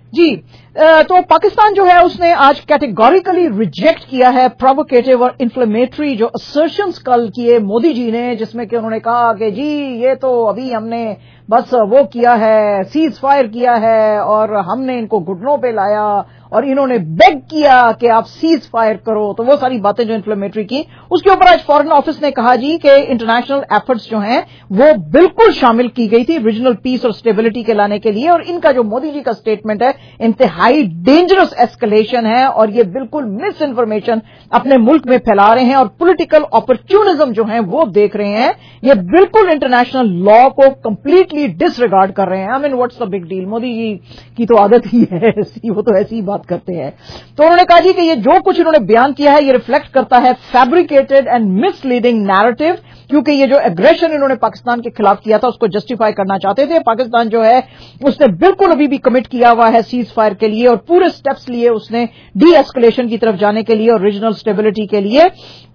جی تو پاکستان جو ہے اس نے آج کیٹیگوریکلی ریجیکٹ کیا ہے پرووکیٹو اور انفلیمیٹری جو اسرشنز کل کیے مودی جی نے، جس میں کہ انہوں نے کہا کہ جی یہ تو ابھی ہم نے بس وہ کیا ہے، سیز فائر کیا ہے اور ہم نے ان کو گھٹنوں پہ لایا اور انہوں نے بیگ کیا کہ آپ سیز فائر کرو، تو وہ ساری باتیں جو انفلیمیٹری کی، اس کے اوپر آج فارن آفس نے کہا جی کہ انٹرنیشنل ایفرٹس جو ہیں وہ بالکل شامل کی گئی تھی ریجنل پیس اور اسٹیبلٹی کے لانے کے لیے، اور ان کا جو مودی جی کا اسٹیٹمنٹ ہے انتہائی ڈینجرس ایسکلیشن ہے اور یہ بالکل مس انفارمیشن اپنے ملک میں پھیلا رہے ہیں اور پولیٹیکل اپرچونزم جو ہیں وہ دیکھ رہے ہیں، یہ بالکل انٹرنیشنل لا کو کمپلیٹلی ڈس ریگارڈ کر رہے ہیں۔ I mean what's the big deal, Modi ji کی تو عادت ہی ہے ایسی، وہ تو ایسی ہی بات کرتے ہیں۔ تو انہوں نے کہا جی کہ یہ جو کچھ انہوں نے بیان کیا ہے یہ ریفلیکٹ کرتا ہے fabricated and misleading narrative, کیونکہ یہ جو ایگریشن انہوں نے پاکستان کے خلاف کیا تھا اس کو جسٹیفائی کرنا چاہتے تھے۔ پاکستان جو ہے اس نے بالکل ابھی بھی کمٹ کیا ہوا ہے سیز فائر کے لیے اور پورے سٹیپس لیے اس نے ڈی ایسکلیشن کی طرف جانے کے لیے اور ریجنل اسٹیبلٹی کے لیے۔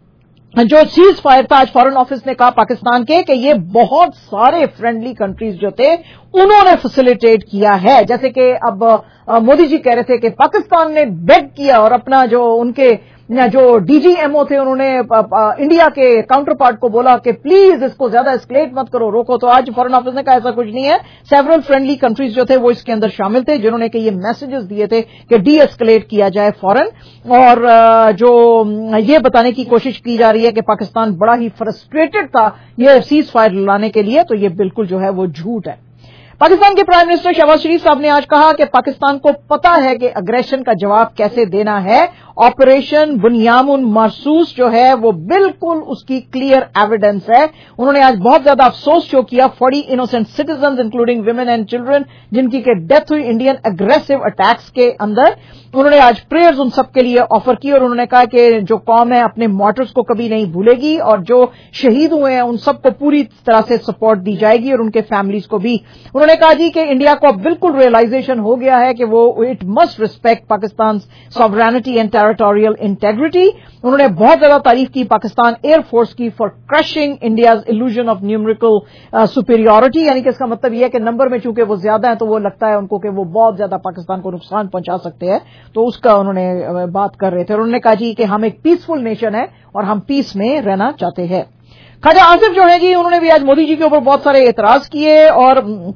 جو سیز فائر تھا آج فارن آفس نے کہا پاکستان کے کہ یہ بہت سارے فرینڈلی کنٹریز جو تھے انہوں نے فیسیلیٹیٹ کیا ہے، جیسے کہ اب مودی جی کہہ رہے تھے کہ پاکستان نے بیگ کیا اور اپنا جو ان کے جو ڈی جی ایم او تھے انہوں نے انڈیا کے کاؤنٹر پارٹ کو بولا کہ پلیز اس کو زیادہ اسکلیٹ مت کرو، روکو۔ تو آج فارن آفس نے کہا ایسا کچھ نہیں ہے، سیورل فرینڈلی کنٹریز جو تھے وہ اس کے اندر شامل تھے جنہوں نے کہ یہ میسجز دیے تھے کہ ڈی ایسکلیٹ کیا جائے فورن، اور جو یہ بتانے کی کوشش کی جا رہی ہے کہ پاکستان بڑا ہی فرسٹریٹڈ تھا یہ سیز فائر لانے کے لیے، تو یہ بالکل جو ہے وہ جھوٹ ہے۔ پاکستان کے پرائم منسٹر شہباز شریف صاحب نے آج کہا کہ پاکستان کو پتا ہے کہ اگریشن کا جواب کیسے دینا ہے، آپریشن بنیامن مرصوص جو ہے وہ بالکل اس کی کلیئر ایویڈنس ہے۔ انہوں نے آج بہت زیادہ افسوس شو کیا forty innocent citizens including women and children جن کی کہ ڈیتھ ہوئی انڈین اگریسو اٹیکس کے اندر۔ انہوں نے آج پریئرز ان سب کے لیے آفر کی اور انہوں نے کہا کہ جو قوم ہے اپنے مارٹرز کو کبھی نہیں بھولے گی اور جو شہید ہوئے ہیں ان سب کو پوری طرح سے سپورٹ دی جائے گی اور ان کے فیملیز کو بھی۔ انہوں نے کہا جی کہ انڈیا کو اب بالکل ریئلائزیشن ہو گیا ہے کہ وہ it must respect Pakistan sovereignty and territorial integrity. انہوں نے بہت زیادہ تعریف کی پاکستان ایئر فورس کی for crushing India's illusion of numerical superiority، یعنی کہ اس کا مطلب یہ ہے کہ نمبر میں چونکہ وہ زیادہ ہیں تو وہ لگتا ہے ان کو کہ وہ بہت زیادہ پاکستان کو نقصان پہنچا سکتے ہیں، تو اس کا انہوں نے بات کر رہے تھے۔ انہوں نے کہا جی کہ ہم ایک پیسفل نیشن ہے اور ہم پیس میں رہنا چاہتے ہیں۔ خواجہ آصف جو ہے جی انہوں نے بھی آج مودی جی کے اوپر بہت سارے اعتراض کیے اور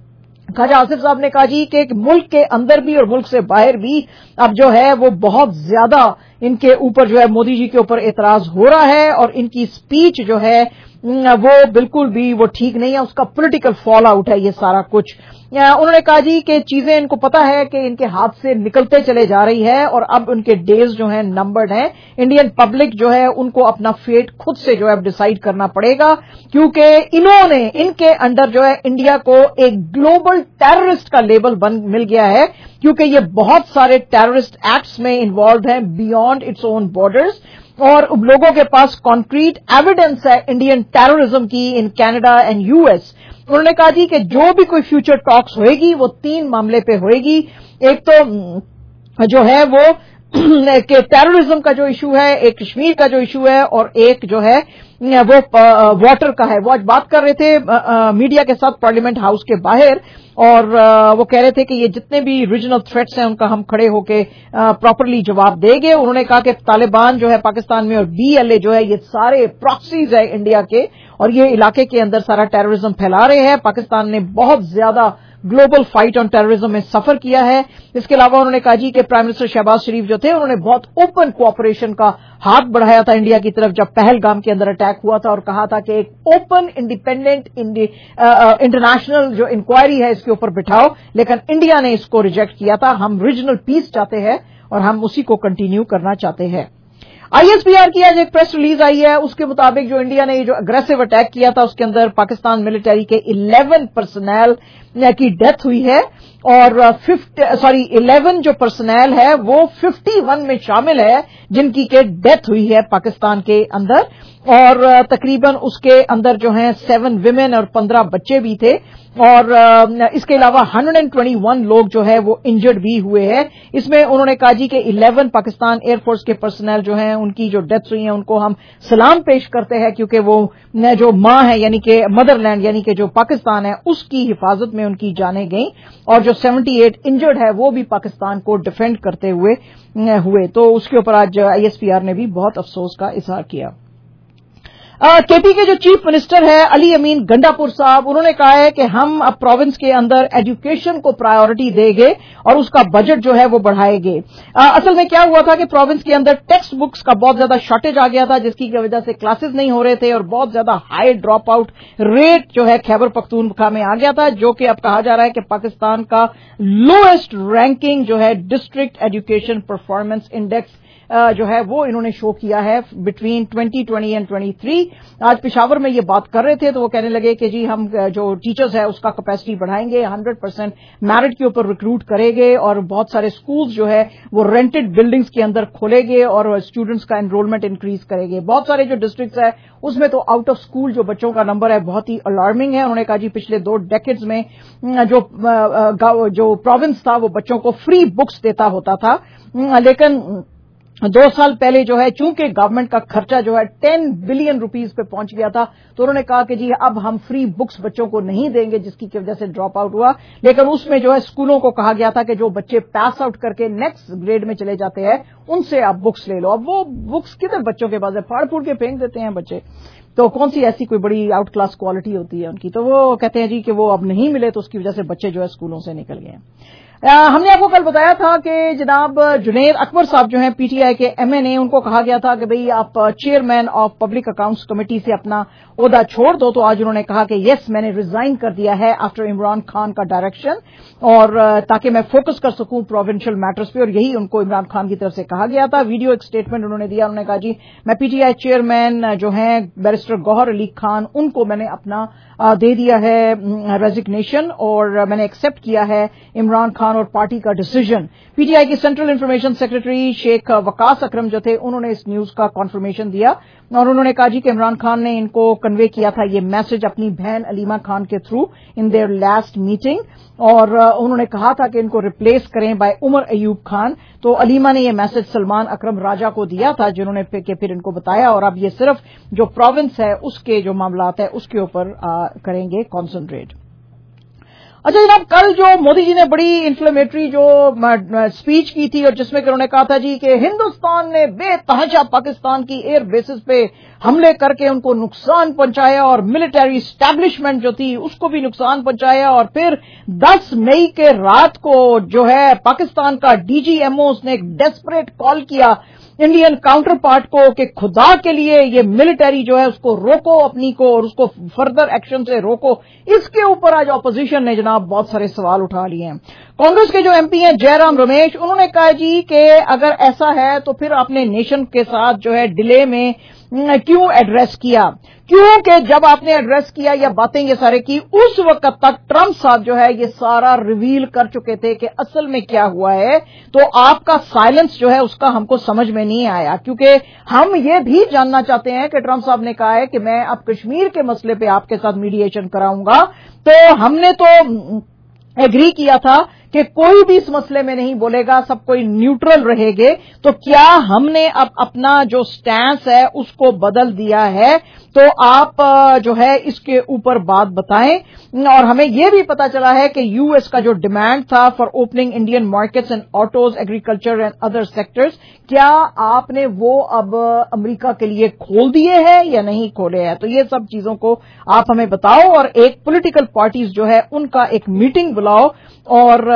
خواجہ آصف صاحب نے کہا جی کہ ملک کے اندر بھی اور ملک سے باہر بھی اب جو ہے وہ بہت زیادہ ان کے اوپر جو ہے مودی جی کے اوپر اعتراض ہو رہا ہے اور ان کی سپیچ جو ہے وہ بالکل بھی وہ ٹھیک نہیں ہے، اس کا پولیٹیکل فال آؤٹ ہے یہ سارا کچھ۔ انہوں نے کہا جی کہ چیزیں ان کو پتا ہے کہ ان کے ہاتھ سے نکلتے چلے جا رہی ہے اور اب ان کے ڈیز جو ہیں نمبرڈ ہیں، انڈین پبلک جو ہے ان کو اپنا فیٹ خود سے جو ہے ڈیسائیڈ کرنا پڑے گا، کیونکہ انہوں نے ان کے انڈر جو ہے انڈیا کو ایک گلوبل ٹیررسٹ کا لیبل بن مل گیا ہے، کیونکہ یہ بہت سارے ٹیررسٹ ایکٹس میں انوالوڈ ہیں بیانڈ اٹس اون بارڈرز، اور لوگوں کے پاس کانکریٹ ایویڈنس ہے انڈین ٹیررزم کی in Canada and U S. انہوں نے کہا جی کہ جو بھی کوئی فیوچر ٹاکس ہوئے گی وہ تین معاملے پہ ہوئے گی، ایک تو جو ہے وہ کہ ٹیررزم کا جو ایشو ہے، ایک کشمیر کا جو ایشو ہے، اور ایک جو ہے وہ واٹر کا ہے۔ وہ آج بات کر رہے تھے میڈیا کے ساتھ پارلیمنٹ ہاؤس کے باہر اور وہ کہہ رہے تھے کہ یہ جتنے بھی ریجنل تھریٹس ہیں ان کا ہم کھڑے ہو کے پراپرلی جواب دیں گے۔ انہوں نے کہا کہ طالبان جو ہے پاکستان میں اور بی ایل اے جو ہے یہ سارے پراکسیز ہیں انڈیا کے اور یہ علاقے کے اندر سارا ٹیررزم پھیلا رہے ہیں۔ پاکستان نے بہت زیادہ گلوبل فائٹ آن ٹیررزم میں سفر کیا ہے۔ اس کے علاوہ انہوں نے کہا جی کہ پرائم منسٹر شہباز شریف جو تھے انہوں نے بہت اوپن کوآپریشن کا ہاتھ بڑھایا تھا انڈیا کی طرف جب پہلگام کے اندر اٹیک ہوا تھا، اور کہا تھا کہ ایک اوپن انڈیپینڈنٹ انٹرنیشنل جو انکوائری ہے اس کے اوپر بٹھاؤ، لیکن انڈیا نے اس کو ریجیکٹ کیا تھا۔ ہم ریجنل پیس چاہتے ہیں اور ہم اسی کو کنٹینیو کرنا چاہتے ہیں۔ آئی ایس پی آر کی آج ایک پریس ریلیز آئی ہے، اس کے مطابق جو انڈیا نے جو اگریسو اٹیک کیا تھا اس کے اندر پاکستان ملٹری کے الیون پرسنل کی ڈیتھ ہوئی ہے اور سوری الیون جو پرسنل ہے وہ ففٹی ون میں شامل ہے جن کی کہ ڈیتھ ہوئی ہے پاکستان کے اندر، اور تقریباً اس کے اندر جو ہیں سیون ویمن اور پندرہ بچے بھی تھے، اور اس کے علاوہ ون ہنڈریڈ ٹوئنٹی ون لوگ جو ہے وہ انجرڈ بھی ہوئے ہیں۔ اس میں انہوں نے کہا جی کہ الیون پاکستان ایئر فورس کے پرسنل جو ہیں ان کی جو ڈیتھ ہوئی ہیں ان کو ہم سلام پیش کرتے ہیں، کیونکہ وہ جو ماں ہے یعنی کہ مدر لینڈ یعنی کہ جو پاکستان ہے اس کی حفاظت میں ان کی جانیں گئیں، اور جو सेवेंटी एट इंजर्ड है वो भी पाकिस्तान को डिफेंड करते हुए हुए। तो उसके ऊपर आज आई एस पी आर ने भी बहुत अफसोस का इजहार किया। केपी के जो चीफ मिनिस्टर है अली अमीन गंडापुर साहब, उन्होंने कहा है कि हम अब प्रोविंस के अंदर एजुकेशन को प्रायोरिटी देंगे और उसका बजट जो है वो बढ़ाएंगे। असल में क्या हुआ था कि प्रोविंस के अंदर टेक्स्ट बुक्स का बहुत ज्यादा शॉर्टेज आ गया था, जिसकी वजह से क्लासेस नहीं हो रहे थे और बहुत ज्यादा हाई ड्रॉप आउट रेट जो है खैबर पख्तूनख्वा में आ गया था, जो कि अब कहा जा रहा है कि पाकिस्तान का लोएस्ट रैंकिंग जो है डिस्ट्रिक्ट एजुकेशन परफॉर्मेंस इंडेक्स जो है वो इन्होंने शो किया है between twenty twenty and twenty three. आज पेशावर में ये बात कर रहे थे तो वो कहने लगे कि जी हम जो टीचर्स है उसका कैपेसिटी बढ़ाएंगे, हंड्रेड परसेंट मेरिट के ऊपर रिक्रूट करेंगे और बहुत सारे स्कूल्स जो है वो रेंटेड बिल्डिंग्स के अंदर खोलेंगे और स्टूडेंट्स का एनरोलमेंट इंक्रीज करेंगे। बहुत सारे जो डिस्ट्रिक्ट्स है उसमें तो आउट ऑफ स्कूल जो बच्चों का नंबर है बहुत ही अलार्मिंग है। उन्होंने कहा जी पिछले दो डेकेड्स में जो जो प्रोविंस था वो बच्चों को फ्री बुक्स देता होता था, लेकिन दो साल पहले जो है चूंकि गवर्नमेंट का खर्चा जो है टेन बिलियन रुपीस पे पहुंच गया था, तो उन्होंने कहा कि जी अब हम फ्री बुक्स बच्चों को नहीं देंगे, जिसकी वजह से ड्रॉप आउट हुआ। लेकिन उसमें जो है स्कूलों को कहा गया था कि जो बच्चे पास आउट करके नेक्स्ट ग्रेड में चले जाते हैं उनसे आप बुक्स ले लो। अब वो बुक्स किधर बच्चों के पास है, फाड़ फूड़ के फेंक देते हैं बच्चे, तो कौन सी ऐसी कोई बड़ी आउट क्लास क्वालिटी होती है उनकी। तो वो कहते हैं जी कि वो अब नहीं मिले, तो उसकी वजह से बच्चे जो है स्कूलों से निकल गए। हमने आपको कल बताया था कि जनाब जुनैद अकबर साहब जो हैं पीटीआई के एमएनए, उनको कहा गया था कि भाई आप chairman of public accounts committee से अपना ओहदा छोड़ दो। तो आज उन्होंने कहा कि यस मैंने रिजाइन कर दिया है आफ्टर इमरान खान का डायरेक्शन, और ताकि मैं फोकस कर सकूं प्रोविंशियल मैटर्स पे, और यही उनको इमरान खान की तरफ से कहा गया था। वीडियो एक स्टेटमेंट उन्होंने दिया, उन्होंने कहा जी मैं पीटीआई चेयरमैन जो हैं बैरिस्टर गौहर अली खान, उनको मैंने अपना दे दिया है रेजिग्नेशन और मैंने एक्सेप्ट किया है इमरान खान और पार्टी का डिसीजन। पीटीआई के central information secretary Sheikh Waqas Akram जो थे उन्होंने इस न्यूज का कॉन्फर्मेशन दिया और उन्होंने कहा जी कि इमरान खान ने इनको कन्वे किया था ये मैसेज अपनी बहन अलीमा खान के through in their last meeting, और उन्होंने कहा था कि इनको रिप्लेस करें बाय उमर अयूब खान। तो अलीमा ने ये मैसेज सलमान अकरम राजा को दिया था, जिन्होंने फिर, फिर इनको बताया, और अब ये सिर्फ जो प्रोविंस है उसके जो मामलात है उसके ऊपर करेंगे कॉन्सेंट्रेट। अच्छा जनाब, कल जो मोदी जी ने बड़ी इन्फ्लेमेटरी जो स्पीच की थी और जिसमें उन्होंने कहा था जी कि हिंदुस्तान ने बेतहाशा पाकिस्तान की एयर बेसिस पे हमले करके उनको नुकसान पहुंचाया और मिलिट्री एस्टैब्लिशमेंट जो थी उसको भी नुकसान पहुंचाया, और फिर दस मई के रात को जो है पाकिस्तान का डीजीएमओ उसने एक डेस्परेट कॉल किया इंडियन काउंटर पार्ट को कि खुदा के लिए ये मिलिट्री जो है उसको रोको अपनी को और उसको फर्दर एक्शन से रोको। इसके ऊपर आज ऑपोजिशन ने जनाब बहुत सारे सवाल उठा लिए हैं। कांग्रेस के जो एमपी हैं जयराम रमेश, उन्होंने कहा जी कि अगर ऐसा है तो फिर आपने नेशन के साथ जो है डिले में क्यों एड्रेस किया, क्योंकि जब आपने एड्रेस किया या बातें ये सारे की उस वक्त तक ट्रंप साहब जो है ये सारा रिवील कर चुके थे कि असल में क्या हुआ है। तो आपका साइलेंस जो है उसका हमको समझ में नहीं आया, क्योंकि हम ये भी जानना चाहते हैं कि ट्रंप साहब ने कहा है कि मैं अब कश्मीर के मसले पे आपके साथ मीडिएशन कराऊंगा, तो हमने तो एग्री किया था कि कोई भी इस मसले में नहीं बोलेगा, सब कोई न्यूट्रल रहेंगे। तो क्या हमने अब अपना जो स्टैंस है उसको बदल दिया है? तो आप जो है इसके ऊपर बात बताएं। और हमें यह भी पता चला है कि यूएस का जो डिमांड था for opening Indian markets and autos, agriculture and other sectors, क्या आपने वो अब अमेरिका के लिए खोल दिए हैं या नहीं खोले हैं? तो ये सब चीजों को आप हमें बताओ, और एक पॉलिटिकल पार्टीज जो है उनका एक मीटिंग बुलाओ, और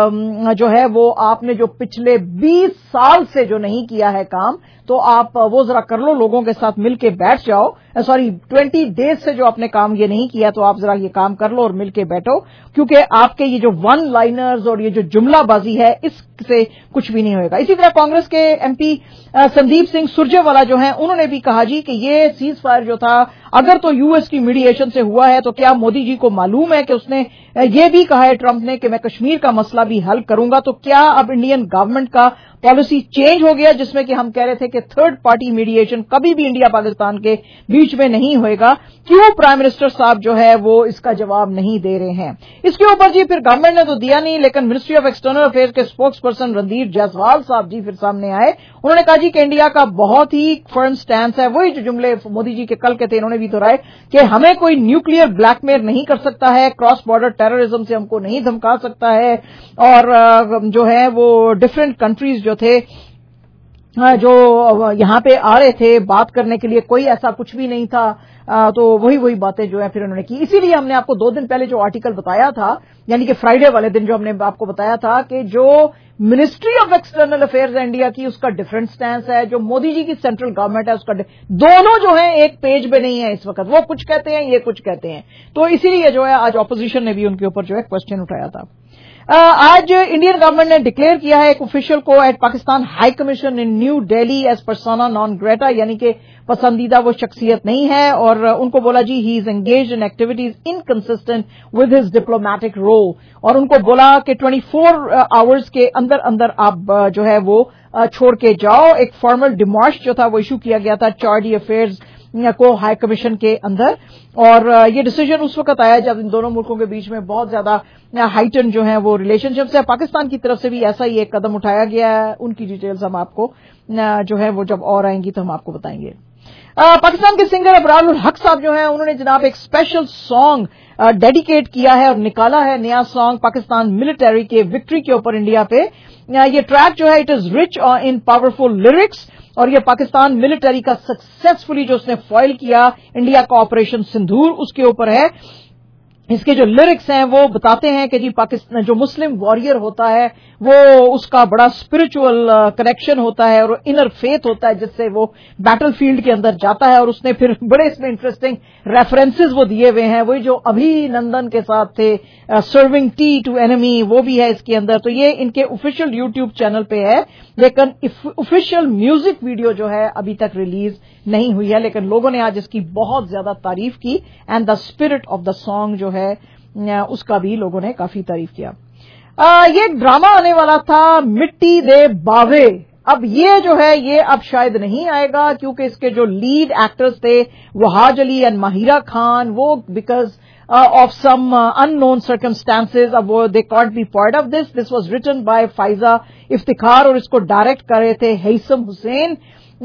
जो है वो आपने जो पिछले बीस साल से जो नहीं किया है काम, तो आप वो जरा कर लो, लोगों के साथ मिलके बैठ जाओ। सॉरी ट्वेंटी डेज से जो आपने काम ये नहीं किया, तो आप जरा ये काम कर लो और मिलके बैठो, क्योंकि आपके ये जो वन लाइनर्स और ये जो जुमलाबाजी है इससे कुछ भी नहीं होगा। इसी तरह कांग्रेस के एमपी संदीप सिंह सुरजेवाला जो हैं उन्होंने भी कहा जी कि ये सीज फायर जो था अगर तो यूएस की मीडिएशन से हुआ है, तो क्या मोदी जी को मालूम है कि उसने ये भी कहा है ट्रंप ने कि मैं कश्मीर का मसला भी हल करूंगा? तो क्या अब इंडियन गवर्नमेंट का पॉलिसी चेंज हो गया, जिसमें कि हम कह रहे थे कि थर्ड पार्टी मीडिएशन कभी भी इंडिया पाकिस्तान के बीच में नहीं होएगा? क्यों प्राइम मिनिस्टर साहब जो है वो इसका जवाब नहीं दे रहे हैं? इसके ऊपर जी फिर गवर्नमेंट ने तो दिया नहीं, लेकिन मिनिस्ट्री ऑफ एक्सटर्नल अफेयर्स के स्पोक्स पर्सन रणधीर जायसवाल साहब जी फिर सामने आए। उन्होंने कहा जी कि इंडिया का बहुत ही फर्म स्टैंस है, वही जो जुमले मोदी जी के कल के थे इन्होंने भी भी दोहराए कि हमें कोई न्यूक्लियर ब्लैकमेल नहीं कर सकता है, क्रॉस बॉर्डर टेररिज्म से हमको नहीं धमका सकता है, और जो है वो डिफरेंट कंट्रीज जो थे जो यहाँ पे आ रहे थे बात करने के लिए, कोई ऐसा कुछ भी नहीं था। आ, तो वही वही बातें जो है फिर उन्होंने की। इसीलिए हमने आपको दो दिन पहले जो आर्टिकल बताया था, यानी कि फ्राइडे वाले दिन जो हमने आपको बताया था कि जो ministry of external affairs India की उसका डिफरेंट स्टैंस है, जो मोदी जी की सेंट्रल गवर्नमेंट है उसका दोनों जो है एक पेज पे नहीं है इस वक्त, वो कुछ कहते हैं ये कुछ कहते हैं। तो इसीलिए जो है आज ऑपोजिशन ने भी उनके ऊपर जो है क्वेश्चन उठाया था। Uh, आज इंडियन गवर्नमेंट ने डिक्लेयर किया है एक ऑफिशियल को at Pakistan high commission in New Delhi as persona non grata, यानी कि पसंदीदा वो शख्सियत नहीं है, और उनको बोला जी he is engaged in activities inconsistent with his diplomatic role, और उनको बोला कि चौबीस आवर्स के अंदर अंदर आप जो है वो छोड़ के जाओ। एक फॉर्मल डिमार्श जो था वो इशू किया गया था चार्डी अफेयर्स को हाई कमीशन के अंदर, और ये डिसीजन उस वक्त आया जब इन दोनों मुल्कों के बीच में बहुत ज्यादा हाइटन जो है वो रिलेशनशिप्स है। पाकिस्तान की तरफ से भी ऐसा ही एक कदम उठाया गया है, उनकी डिटेल्स हम आपको जो है वो जब और आएंगी तो हम आपको बताएंगे। आ, पाकिस्तान के सिंगर अबरारुल हक साहब जो हैं उन्होंने जनाब एक स्पेशल सॉन्ग डेडिकेट किया है और निकाला है नया सॉन्ग पाकिस्तान मिलिट्री के विक्ट्री के ऊपर इंडिया पे। आ, ये ट्रैक जो है it is rich in powerful lyrics, और ये पाकिस्तान मिलिट्री का सक्सेसफुली जो उसने फॉइल किया इंडिया का ऑपरेशन सिंदूर उसके ऊपर है। इसके जो लिरिक्स हैं वो बताते हैं कि जी पाकिस्तान जो मुस्लिम वॉरियर होता है वो उसका बड़ा स्पिरिचुअल कनेक्शन होता है और इनर फेथ होता है जिससे वो बैटलफील्ड के अंदर जाता है, और उसने फिर बड़े इसमें इंटरेस्टिंग रेफरेंसेस वो दिए हुए हैं, वही जो अभिनंदन के साथ थे सर्विंग टी टू एनिमी, वो भी है इसके अंदर। तो ये इनके ऑफिशियल यूट्यूब चैनल पे है, लेकिन ऑफिशियल म्यूजिक वीडियो जो है अभी तक रिलीज नहीं हुई है, लेकिन लोगों ने आज इसकी बहुत ज्यादा तारीफ की and the spirit of the song जो है उसका भी लोगों ने काफी तारीफ किया। आ, ये एक ड्रामा आने वाला था मिट्टी दे बावे, अब ये जो है ये अब शायद नहीं आएगा क्योंकि इसके जो लीड एक्टर्स थे वहाज अली एंड माहिरा खान, वो because of some unknown circumstances अब वो they can't be part of this. This was written by Faiza Iftikhar और इसको डायरेक्ट कर रहे थे हैसम हुसैन,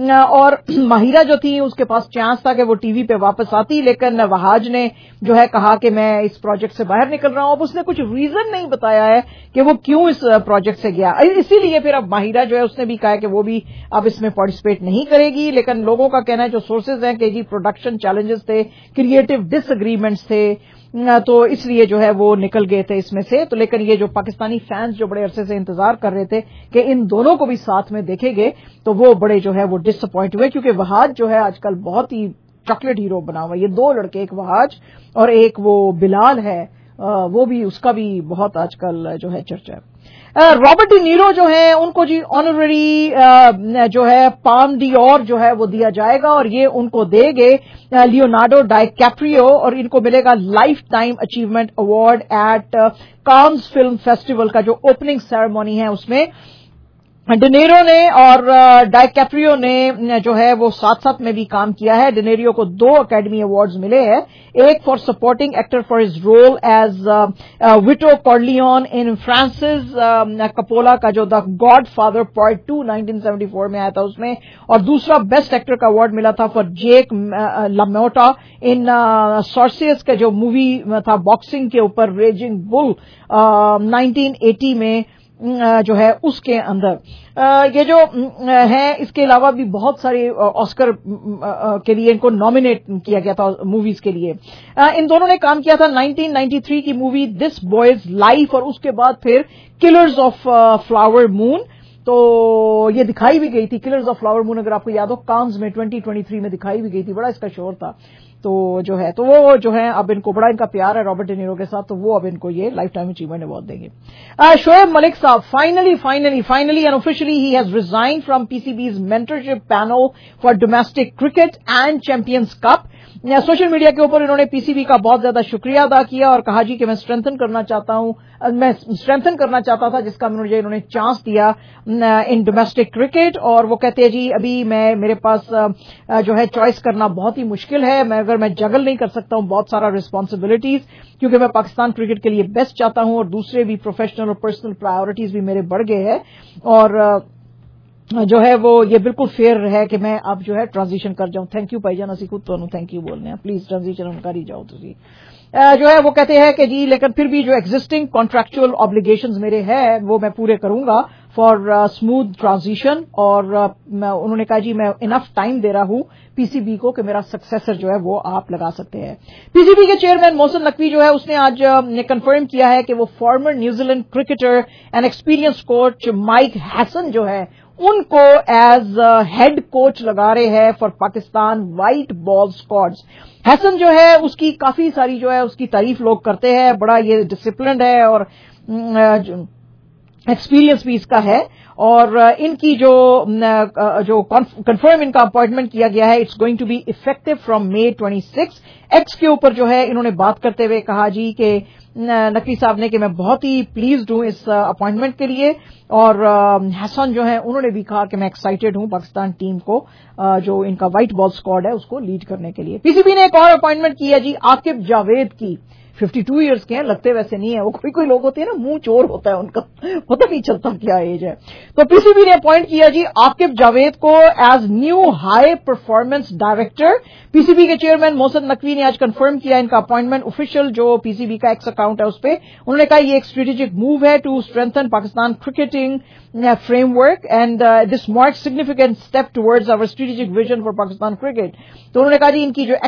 और माहिरा जो थी उसके पास चांस था कि वो टीवी पे वापस आती, लेकिन वहाज ने जो है कहा कि मैं इस प्रोजेक्ट से बाहर निकल रहा हूं। अब उसने कुछ रीजन नहीं बताया है कि वो क्यों इस प्रोजेक्ट से गया, इसीलिए फिर अब माहिरा जो है उसने भी कहा कि वो भी अब इसमें पार्टिसिपेट नहीं करेगी। लेकिन लोगों का कहना है जो सोर्सेज हैं कि जी प्रोडक्शन चैलेंजेस थे, क्रिएटिव डिसएग्रीमेंट्स थे, तो इसलिए जो है वो निकल गए थे इसमें से। तो लेकिन ये जो पाकिस्तानी फैंस जो बड़े अरसे से इंतजार कर रहे थे कि इन दोनों को भी साथ में देखेंगे, तो वो बड़े जो है वो डिसअपॉइंट हुए, क्योंकि वहाज जो है आजकल बहुत ही चॉकलेट हीरो बना हुआ है। ये दो लड़के, एक वहाज और एक वो बिलाल है, वो भी उसका भी बहुत आजकल जो है चर्चा है। रॉबर्ट डी नीरो जो है उनको जी ऑनररी जो है पाम डी और जो है वो दिया जाएगा, और ये उनको देंगे लियोनार्डो डाइकैप्रियो, और इनको मिलेगा lifetime achievement award at Cannes film festival का जो ओपनिंग सेरेमनी है उसमें। डिनेरो ने और डाइकैप्रियो ने जो है वो साथ साथ में भी काम किया है। डिनेरियो को दो अकेडमी अवार्ड्स मिले हैं, एक for supporting actor for his role as Vito Corleone in Francis Coppola का जो the Godfather part two nineteen seventy four में आया था उसमें, और दूसरा बेस्ट एक्टर का अवार्ड मिला था फॉर जेक लामोटा इन सॉर्सियस का जो मूवी था बॉक्सिंग के ऊपर रेजिंग बुल नाइनटीन एटी में जो है उसके अंदर। ये जो है इसके अलावा भी बहुत सारे ऑस्कर के लिए इनको नॉमिनेट किया गया था मूवीज के लिए। इन दोनों ने काम किया था नाइनटीन नाइंटी थ्री की मूवी दिस बॉयज लाइफ, और उसके बाद फिर किलर्स ऑफ फ्लावर मून, तो ये दिखाई भी गई थी। किलर्स ऑफ फ्लावर मून अगर आपको याद हो कांस में ट्वेंटी ट्वेंटी थ्री में दिखाई भी गई थी, बड़ा इसका शोर था। तो जो है तो वो जो है अब इनको बड़ा इनका प्यार है रॉबर्ट डेनिरो के साथ, तो वो अब इनको ये लाइफ टाइम अचीवमेंट अवार्ड देंगे। शोएब मलिक साहब finally finally finally and officially he has resign from PCB's mentorship panel for domestic cricket and Champions Cup. Social media के ऊपर इन्होंने पीसीबी का बहुत ज्यादा शुक्रिया अदा किया और कहा जी कि मैं स्ट्रेंथन करना चाहता हूं, मैं स्ट्रेंथन करना चाहता था जिसका मुझे इन्होंने चांस दिया इन डोमेस्टिक क्रिकेट। और वो कहते हैं जी अभी मैं मेरे पास जो है चॉइस करना बहुत ही मुश्किल है, मैं अगर मैं जगल नहीं कर सकता हूं बहुत सारा रिस्पॉन्सिबिलिटीज, क्योंकि मैं पाकिस्तान क्रिकेट के लिए बेस्ट चाहता हूं और दूसरे भी प्रोफेशनल और पर्सनल प्रायोरिटीज भी मेरे बढ़ गए हैं। और जो है वो ये बिल्कुल फेयर है कि मैं अब जो है ट्रांजिशन कर जाऊं। थैंक यू भाईजान, ਅਸੀਂ खुद ਤੁਹਾਨੂੰ थैंक यू बोलने हैं, प्लीज ट्रांजिशन हम कर ही जाओ तुसी। जो है वो कहते हैं कि जी लेकिन फिर भी जो एग्जिस्टिंग कॉन्ट्रैक्चुअल ऑब्लिगेशंस मेरे हैं वो मैं पूरे करूंगा फॉर स्मूथ ट्रांजिशन, और uh, उन्होंने कहा जी मैं इनफ टाइम दे रहा हूं पीसीबी को कि मेरा सक्सेसर जो है वो आप लगा सकते हैं। पीसीबी के चेयरमैन मोहसिन नकवी जो है उसने आज ने कंफर्म किया है कि वो former New Zealand cricketer and experience coach Mike Hesson जो है उनको एज हेड कोच लगा रहे हैं for Pakistan white ball squads. Hesson जो है उसकी काफी सारी जो है उसकी तारीफ लोग करते हैं, बड़ा ये डिसिप्लिन्ड है और एक्सपीरियंस भी इसका है, और इनकी जो जो कंफर्म इनका अपॉइंटमेंट किया गया है, it's going to be effective from May twenty six. X के ऊपर जो है इन्होंने बात करते हुए कहा जी कि नकवी साहब ने कि मैं बहुत ही प्लीज्ड हूं इस अपॉइंटमेंट के लिए, और हसन जो है उन्होंने भी कहा कि मैं एक्साइटेड हूं पाकिस्तान टीम को जो इनका व्हाइट बॉल स्क्वाड है उसको लीड करने के लिए। पीसीबी ने एक और अपॉइंटमेंट की है जी आकिब जावेद की, बावन इयर्स के हैं, लगते वैसे नहीं है, वो कोई कोई लोग होते हैं ना मुंह चोर होता है उनका, पता नहीं चलता क्या एज है। तो पीसीबी ने अपॉइंट किया जी आकिब जावेद को as new high performance director. PCB के चेयरमैन मोहसिन नकवी ने आज कंफर्म किया इनका अपॉइंटमेंट, ऑफिशियल जो पीसीबी का एक्स अकाउंट है उस पर उन्होंने कहा ये एक स्ट्रेटेजिक मूव है to strengthen Pakistan cricketing framework and uh, this marks significant step towards our strategic vision for Pakistan cricket। तो उन्होंने कहा जी इनकी जो